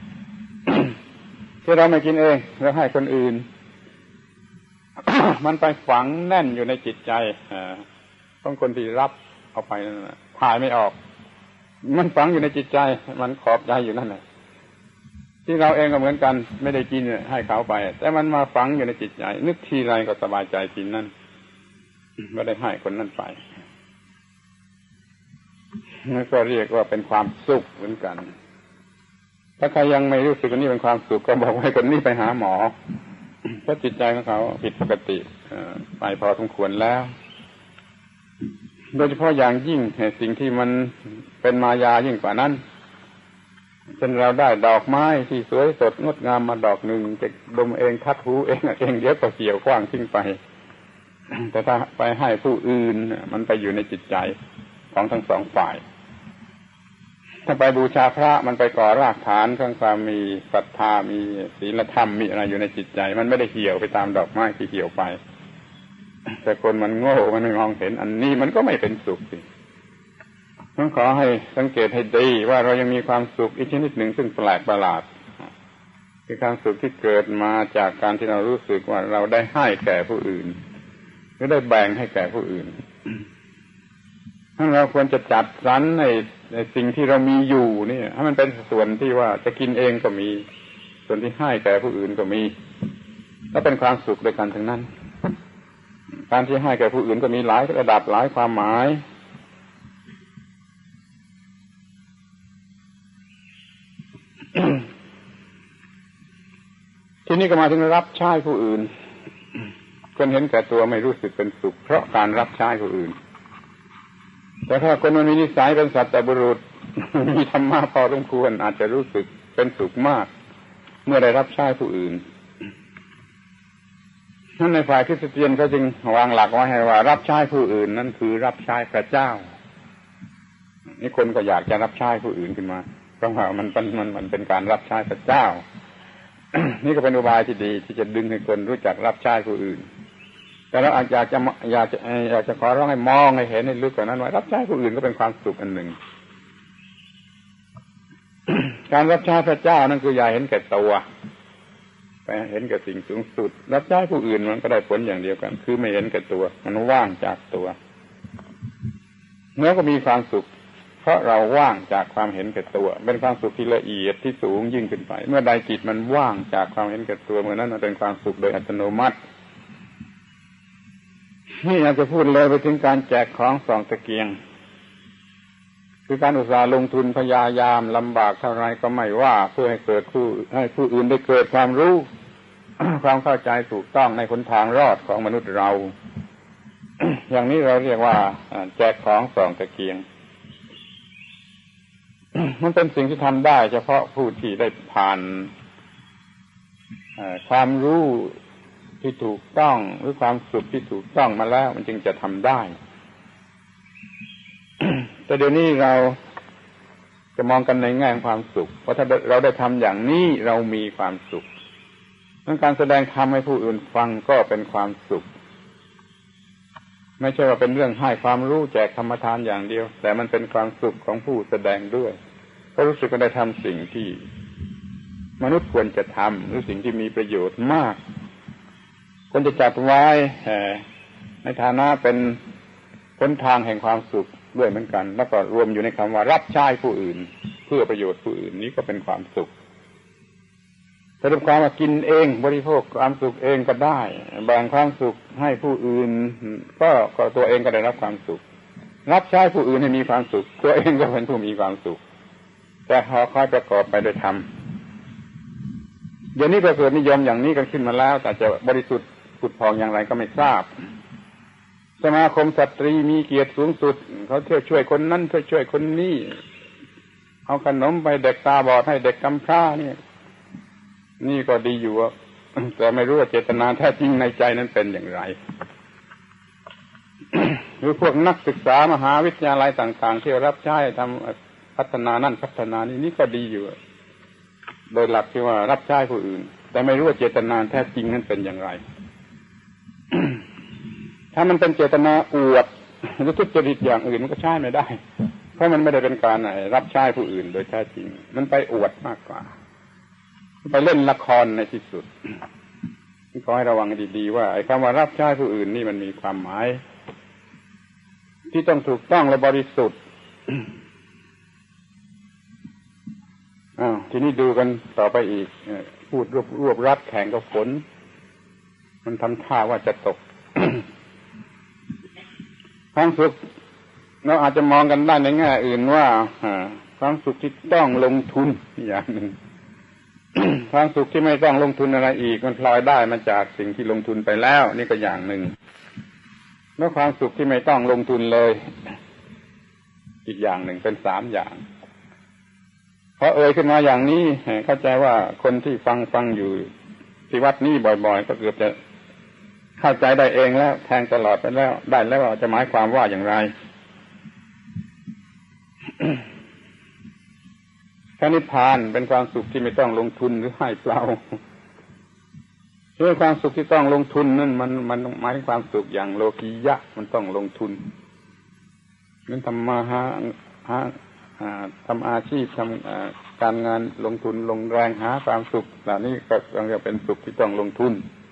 ที่เราไม่กินเองเราให้คนอื่น มันไปฝังแน่นอยู่ในจิตใจของคนที่รับเอาไปนั่นแหละถ่ายไม่ออกมันฝังอยู่ในจิตใจมันขอบใจอยู่นั่นแหละที่เราเองก็เหมือนกันไม่ได้กินให้เขาไปแต่มันมาฝังอยู่ในจิตใจนึกทีไรก็สบายใจกินนั่นไม่ได้ให้คนนั้นไปนั่นก็เรียกว่าเป็นความสุขเหมือนกันถ้าใครยังไม่รู้สึกว่านี่เป็นความสุขก็บอกให้คนนี้ไปหาหมอเพราะจิตใจของเขาผิดปกติไปพอสมควรแล้วโดยเฉพาะอย่างยิ่งสิ่งที่มันเป็นมายายิ่งกว่านั้นเช่นเราได้ดอกไม้ที่สวยสดงดงามมาดอกหนึ่งจะดมเองทัดหูเองเองเดี๋ยวก็เกี่ยวขว้างทิ้งไปแต่ถ้าไปให้ผู้อื่นมันไปอยู่ในจิตใจของทั้งสองฝ่ายถ้าไปบูชาพระมันไปก่อรากฐานของความมีศรัทธามีศีลธรรมมีอะไรอยู่ในจิตใจมันไม่ได้เหี่ยวไปตามดอกไม้ที่เหี่ยวไปแต่คนมันโง่มันไม่มองเห็นอันนี้มันก็ไม่เป็นสุขสิต้องขอให้สังเกตให้ดีว่าเรายังมีความสุขอีกชนิดหนึ่งซึ่งแปลกประหลาดคือความสุขที่เกิดมาจากการที่เรารู้สึกว่าเราได้ให้แก่ผู้อื่นหรือได้แบ่งให้แก่ผู้อื่นถ้าเราควรจะจัดสรรในในสิ่งที่เรามีอยู่นี่ให้มันเป็นส่วนที่ว่าจะกินเองก็มีส่วนที่ให้แก่ผู้อื่นก็มีแล้วเป็นความสุขด้วยกันทั้งนั้นการที่ให้แก่ผู้อื่นก็มีหลายระดับหลายความหมายทีนี้ก็มาถึงรับใช้ผู้อื่นคนเห็นแก่ตัวไม่รู้สึกเป็นสุขเพราะการรับใช้ผู้อื่นแต่ถ้าคนมันมีนิสัยเป็นสัตบุรุษมีธรรมะพอสมควรอาจจะรู้สึกเป็นสุขมากเมื่อได้รับใช้ผู้อื่นนั่นในฝ่ายคริสเตียนเขาจึงวางหลักไว้ให้ว่ารับใช้ผู้อื่นนั่นคือรับใช้พระเจ้านี่คนก็อยากจะรับใช้ผู้อื่นขึ้นมาเพราะว่ามันมันมันมันเป็นการรับใช้พระเจ้า นี่ก็เป็นอุบายที่ดีที่จะดึงให้คนรู้จักรับใช้ผู้อื่นแต่เราอาจอยากจะอยากจะอยากจะขอร้องให้มองให้เห็นให้ลึกกว่านั้นว่ารับใช้ผู้อื่นก็เป็นความสุขอันหนึ่ง การรับใช้พระเจ้านั่นคืออย่าเห็นแก่ตัวไปเห็นแก่สิ่งสูงสุดรับใช้ผู้อื่นมันก็ได้ผลอย่างเดียวกันคือไม่เห็นแก่ตัวมันว่างจากตัวเมื่อก็มีความสุขเพราะเราว่างจากความเห็นแก่ตัวเป็นความสุขที่ละเอียดที่สูงยิ่งขึ้นไปเมื่อใดจิตมันว่างจากความเห็นแก่ตัวเมื่อนั้นมันเป็นความสุขโดยอัตโนมัตินี่อาจจะพูดเลยไปถึงการแจกของส่องตะเกียงคือการอุตสาห์ลงทุนพยายามลำบากเท่าไรก็ไม่ว่าเพื่อให้เกิดผู้ให้ผู้อื่นได้เกิดความรู้ ความเข้าใจถูกต้องในหนทางรอดของมนุษย์เรา อย่างนี้เราเรียกว่าแจกของส่องตะเกียง มันเป็นสิ่งที่ทำได้เฉพาะผู้ที่ได้ผ่านความรู้ที่ถูกต้องหรือความสุขที่ถูกต้องมาแล้วมันจึงจะทำได้ แต่เดี๋ยวนี้เราจะมองกันในแง่ความสุขเพราะถ้าเราได้ทำอย่างนี้เรามีความสุขการแสดงธรรมให้ผู้อื่นฟังก็เป็นความสุขไม่ใช่ว่าเป็นเรื่องให้ความรู้แจกธรรมทานอย่างเดียวแต่มันเป็นความสุขของผู้แสดงด้วยเพราะรู้สึกว่าได้ทำสิ่งที่มนุษย์ควรจะทำหรือสิ่งที่มีประโยชน์มากควรจะจัดไว้ในฐานะเป็นหนทางแห่งความสุขด้วยเหมือนกันแล้วก็รวมอยู่ในคำว่ารับใช้ผู้อื่นเพื่อประโยชน์ผู้อื่นนี้ก็เป็นความสุขสรุปความว่ากินเองบริโภคความสุขเองก็ได้แบ่งความสุขให้ผู้อื่นก็ก็ตัวเองก็ได้รับความสุขรับใช้ผู้อื่นให้มีความสุขตัวเองก็เป็นผู้มีความสุขแต่พอค่อยประกอบไปโดยธรรมเดี๋ยวนี้ก็เกิดนิยมอย่างนี้กันขึ้นมาแล้วแต่จะบริสุทธิ์ผุดผ่องอย่างไรก็ไม่ทราบสมาคมสตรีมีเกียรติสูงสุดเขาเที่ยวช่วยคนนั้นช่วยช่วยคนนี้เอาขนมไปเด็กตาบอดให้เด็กกำพร้านี่นี่ก็ดีอยู่แต่ไม่รู้ว่าเจตนาแท้จริงในใจนั้นเป็นอย่างไร หรือพวกนักศึกษามหาวิทยาลัยต่างๆที่รับใช้ทำพัฒนานั่นพัฒนานี่นี่ก็ดีอยู่โดยหลักที่ว่ารับใช้ผู้อื่นแต่ไม่รู้ว่าเจตนาแท้จริงนั้นเป็นอย่างไร ถ้ามันเป็นเจตนาอวดหรือทุจริตอย่างอื่นมันก็ใช้ไม่ได้เพราะมันไม่ได้เป็นการรับใช้ผู้อื่นโดยแท้จริงมันไปอวดมากกว่าไปเล่นละครในที่สุดขอให้ระวังดีๆว่าไอ้คำว่ารับใช้ผู้อื่นนี่มันมีความหมายที่ต้องถูกต้องและบริสุทธิ์อ้าวทีนี้ดูกันต่อไปอีกพูดรวบรวบรัดแข่งกับฝนมันทำท่าว่าจะตก ความสุขเราอาจจะมองกันได้ในแง่อื่นว่าความสุขที่ต้องลงทุนอย่างหนึ่ง ความสุขที่ไม่ต้องลงทุนอะไรอีกมันพลอยได้มาจากสิ่งที่ลงทุนไปแล้วนี่ก็อย่างหนึ่งแล้วความสุขที่ไม่ต้องลงทุนเลยอีกอย่างหนึ่งเป็นสามอย่างพอเอ่ยขึ้นมาอย่างนี้เข้าใจว่าคนที่ฟังฟังอยู่ที่วัดนี้บ่อยๆก็เกือบจะเข้าใจได้เองแล้วแทงตลอดไปแล้วได้แล้วว่าจะหมายความว่าอย่างไร พระนิพพานเป็นความสุขที่ไม่ต้องลงทุนหรือให้เปล่าด้วยความสุขที่ต้องลงทุนนั่นมันมันหมายถึงความสุขอย่างโลกียะมันต้องลงทุนนั้นทำมาหาหาทำอาชีพทำการงานลงทุนลงแรงหาความสุขเหล่านี้ก็ต้องเป็นสุขที่ต้องลงทุน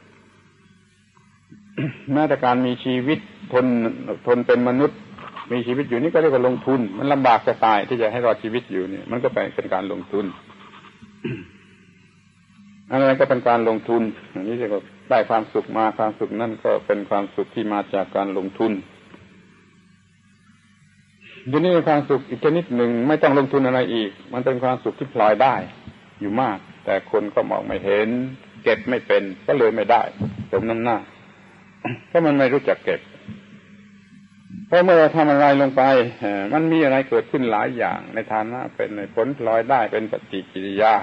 แม้แต่การมีชีวิตทนทนเป็นมนุษย์มีชีวิตอยู่นี่ก็เรียกว่าลงทุนมันลำบากจะตายที่จะให้รอดชีวิตอยู่นี่มันก็เป็นการลงทุน อะไรก็เป็นการลงทุนอย่างนี้จะก็ได้ความสุขมาความสุขนั่นก็เป็นความสุขที่มาจากการลงทุนทีนี้ความสุขอีกชนิดหนึ่งไม่ต้องลงทุนอะไรอีกมันเป็นความสุขที่พลอยได้อยู่มากแต่คนก็มองไม่เห็นเก็บไม่เป็นก็เลยไม่ได้สมน้ำหน้าเพราะมันไม่รู้จักเก็บเพราะเมื่อเราทำอะไรลงไปมันมีอะไรเกิดขึ้นหลายอย่างในฐานะเป็นผลพลอยได้เป็นปฏิกิริยา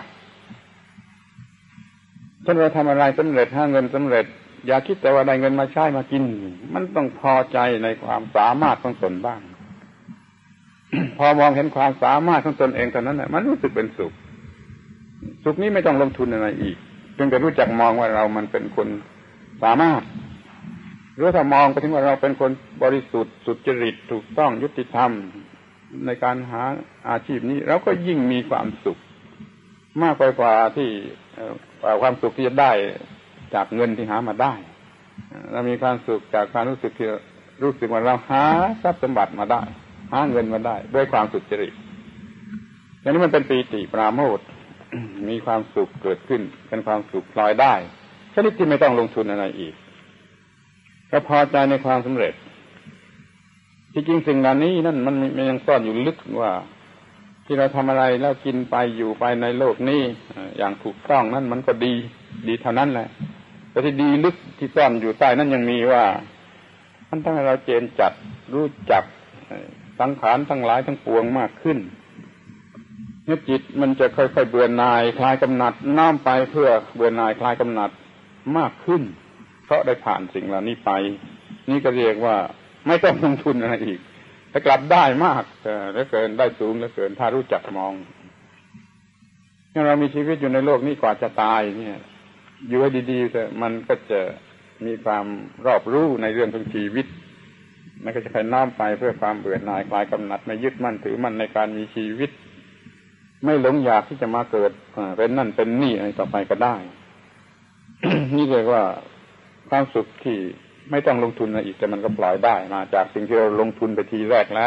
ถ้าเราทำอะไรสำเร็จหาเงินสำเร็จอย่าคิดแต่ว่าได้เงินมาใช้มากินมันต้องพอใจในความสามารถของตนบ้าง พอมองเห็นความสามารถของตนเองเท่านั้นน่ะมันรู้สึกเป็นสุขสุขนี้ไม่ต้องลงทุนอะไรอีกเพียงแต่รู้จักมองว่าเรามันเป็นคนสามารถหรือถ้ามองไปถึงว่าเราเป็นคนบริสุทธิ์สุจริตถูกต้องยุติธรรมในการหาอาชีพนี้เราก็ยิ่งมีความสุขมากไปกว่าที่ความสุขที่จะได้จากเงินที่หามาได้เรามีความสุขจากความรู้สึกที่รู้สึกว่าเราหาทรัพย์สมบัติมาได้หาเงินมาได้ด้วยความสุจริตอย่างนี้มันเป็นปีติปราโมทย์ มีความสุขเกิดขึ้นเป็นความสุขพลอยได้ชนิดที่ไม่ต้องลงทุนอะไรอีกก็พอใจในความสำเร็จที่จริงสิ่งเหล่านี้นั่นมันมันยังซ่อนอยู่ลึกว่าที่เราทำอะไรแล้วกินไปอยู่ไปในโลกนี้อย่างถูกต้องนั่นมันก็ดีดีเท่านั้นแหละแต่ที่ดีลึกที่ซ่อนอยู่ใต้นั้นยังมีว่ามันต้องให้เราเจนจัดรู้จักสังขารทั้งหลายทั้งปวงมากขึ้นเมื่อจิตมันจะค่อยๆเบื่อหน่ายคลายกำหนัดน้อมไปเพื่อเบื่อหน่ายคลายกำหนัดมากขึ้นเพราะได้ผ่านสิ่งเหล่านี้ไปนี่ก็เรียกว่าไม่ต้องลงทุนอะไรอีกแต่กลับได้มากเหลือเกินได้สูงเหลือเกินถ้ารู้จักมองถ้าเรามีชีวิตอยู่ในโลกนี้กว่าจะตายเนี่ยอยู่ให้ดีๆแต่มันก็จะมีความรอบรู้ในเรื่องของชีวิตมันก็จะไปน้อมไปเพื่อความเบื่อหน่ายคลายกำหนัดไม่ยึดมั่นถือมั่นในการมีชีวิตไม่หลงอยากที่จะมาเกิดเป็นนั่นเป็นนี่อะไรต่อไปก็ได้ นี่เรียกว่าความสุขที่ไม่ต้องลงทุนอะไรอีกแต่มันก็ปล่อยได้มาจากสิ่งที่เราลงทุนไปทีแรกแล้ว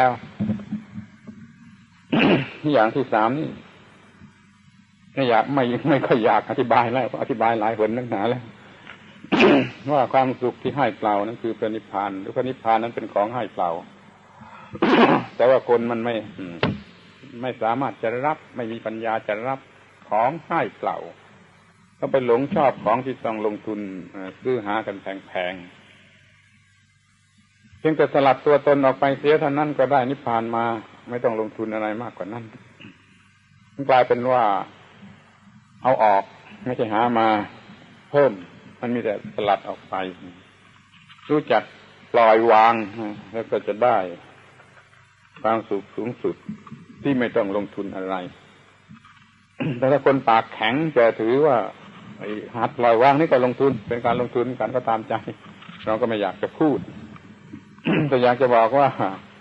อย่างที่สามนี่ไม่อยากไม่ไม่ค่อยอยากอธิบายแล้วอธิบายหลายหนนักหนาแล้ว ว่าความสุขที่ให้เปล่านั้นคือพระนิพพานหรือพระนิพพานนั้นเป็นของให้เปล่า แต่ว่าคนมันไม่ไม่สามารถจะรับไม่มีปัญญาจะรับของให้เปล่าก็ไปหลงชอบของที่ต้องลงทุนซื้อหากันแพงๆจพียงแต่สลัดตัวตนออกไปเสียเท่านั้นก็ได้นิพพานมาไม่ต้องลงทุนอะไรมากกว่านั้นมันกลายเป็นว่าเอาออกไม่ใช่หามาเพิ่มมันมีแต่สลัดออกไปรู้จักปล่อยวางแล้วก็จะได้ความสุขสูงสุดที่ไม่ต้องลงทุนอะไรแต่ถ้าคนปากแข็งจะถือว่าไอ้หัดปล่อยวางนี่ก็ลงทุนเป็นการลงทุนกันก็ตามใจเราก็ไม่อยากจะพูด แต่อยากจะบอกว่า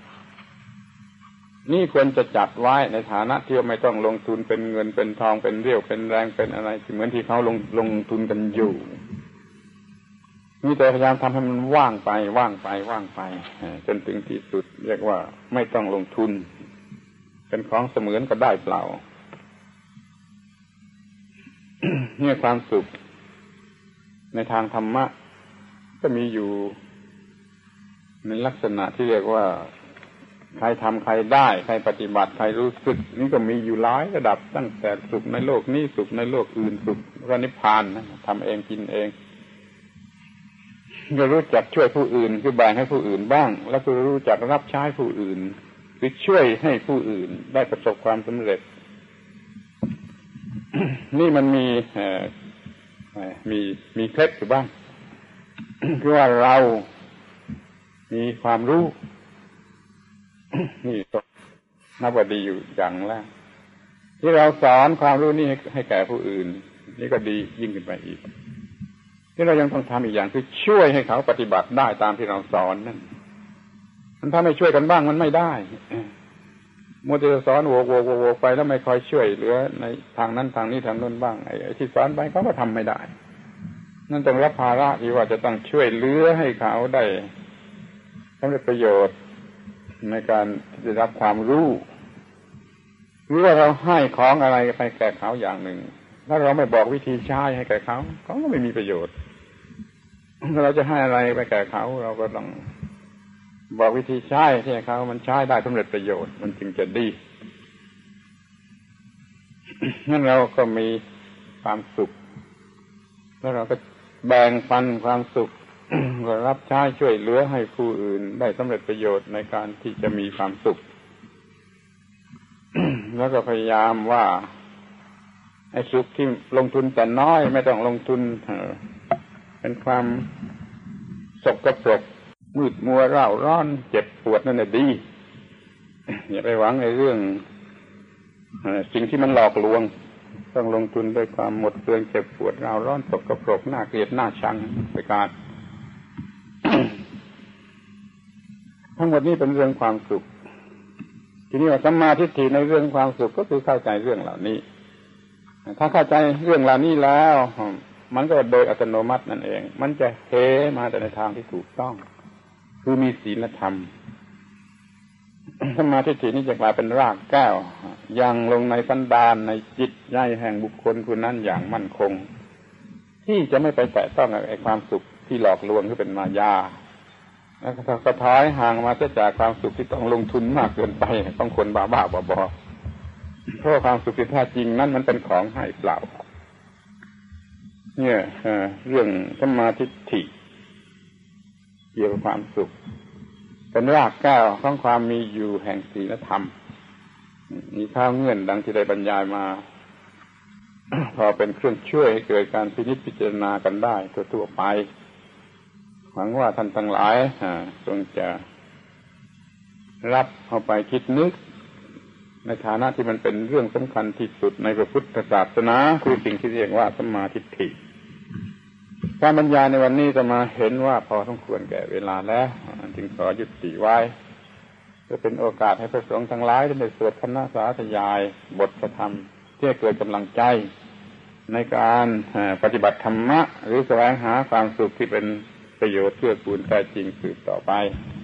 นี่ควรจะจัดไว้ในฐานะที่ไม่ต้องลงทุนเป็นเงินเป็นทองเป็นเรี่ยวเป็นแรงเป็นอะไรเหมือนที่เขาลงลงทุนกันอยู่มีแต่พยายามทำให้มันว่างไปว่างไปว่างไปจนถึงที่สุดเรียกว่าไม่ต้องลงทุนเป็นของเสมือนก็ได้เปล่า เนี่ยความสุขในทางธรรมะก็มีอยู่ในลักษณะที่เรียกว่าใครทำใครได้ใครปฏิบัติใครรู้สึกนี่ก็มีอยู่หลายระดับตั้งแต่สุขในโลกนี้สุขในโลกอื่นสุขระนิพพานนะทำเองกินเองก็รู้จักช่วยผู้อื่นคือแบ่งให้ผู้อื่นบ้างแล้วก็รู้จักรับใช้ผู้อื่นคือช่วยให้ผู้อื่นได้ประสบความสำเร็จ นี่มันมีมีมีเคล็ดอยู่บ้าง คือว่าเรามีความรู้ นี่นับว่าดีอยู่อย่างแรกที่เราสอนความรู้นี่ให้แก่ผู้อื่นนี่ก็ดียิ่งขึ้นไปอีกที่เรายังต้องทำอีกอย่างคือช่วยให้เขาปฏิบัติได้ตามที่เราสอนนั่นมันถ้าไม่ช่วยกันบ้างมันไม่ได้มัวแต่สอนโวโวโวโวไปแล้วไม่คอยช่วยเหลือในทางนั้นทางนี้ทางโน้นบ้างไอ้ที่สอนไปเขาก็ทำไม่ได้นั่นต้องรับภาระที่ว่าจะต้องช่วยเหลือให้เขาได้สำเร็จประโยชน์ในการได้รับความรู้หรือว่าเราให้ของอะไรไปแก่เขาอย่างหนึ่งถ้าเราไม่บอกวิธีใช้ให้แก่เขาเขาก็ไม่มีประโยชน์ถ้าเราจะให้อะไรไปแก่เขาเราก็ต้องบอกวิธีใช้ที่ให้เขามันใช้ได้สำเร็จประโยชน์มันจึงจะดีงั้นเราก็มีความสุขแล้วเราก็แบ่งปันความสุข ก็รับใช้ช่วยเหลือให้ผู้อื่นได้สำเร็จประโยชน์ในการที่จะมีความสุข แล้วก็พยายามว่าไอ้สุขที่ลงทุนแต่น้อยไม่ต้องลงทุนเป็นความสกปรกมืดมัวเร่าร้อนเจ็บปวดนั่นน่ะดีอย่าไปหวังในเรื่องสิ่งที่มันหลอกลวงต้องลงทุนด้วยความหมดเปลืองเจ็บปวดเร่าร้อนสกปรกน่าเกลียดน่าชังไปการ ทั้งหมดนี้เป็นเรื่องความสุขทีนี้ว่าสัมมาทิฏฐิในเรื่องความสุขก็คือเข้าใจเรื่องเหล่านี้ถ้าเข้าใจเรื่องเหล่านี้แล้วมันก็โดยอัตโนมัตินั่นเองมันจะเทมาแต่ในทางที่ถูกต้องคือมีศีลธรรมสัมมาทิฏฐินี้จะกลายเป็นรากแก้วยังลงในสันดานในจิตใจแห่งบุคคลผู้นั้นอย่างมั่นคงที่จะไม่ไปแตะต้องไอ้ความสุขที่หลอกลวงที่เป็นมายาแล้วก็ถอยห่างมาจากความสุขที่ต้องลงทุนมากเกินไปต้องคนบ้าบ้าบอๆเพราะความสุขที่แท้จริงนั้นมันเป็นของให้เปล่าเนี่ยเรื่องสัมมาทิฏฐิเกี่ยวกับความสุขเป็นรากแก้วของความมีอยู่แห่งศีลธรรมมีข้าวเงื่อนดังที่ได้บรรยายมา พอเป็นเครื่องช่วยให้เกิดการพินิจพิจารณากันได้ทั่วๆไปหวังว่าท่านทั้งหลายจงจะรับเอาไปคิดนึกในฐานะที่มันเป็นเรื่องสำคัญที่สุดในพระพุทธศาสนาคือสิ่งที่เรียกว่าสัมมาทิฏฐิการบรรยายในวันนี้จะมาเห็นว่าพอสมควรแก่เวลาแล้วจึงขอยุติไว้เพื่อเป็นโอกาสให้พระสงฆ์ทั้งหลายได้สวดคณะสาธยายบทธรรมที่เกิดกำลังใจในการปฏิบัติธรรมะหรือแสวงหาความสุขที่เป็นประโยชน์เพื่อกูลแท้จริงสืบต่อไป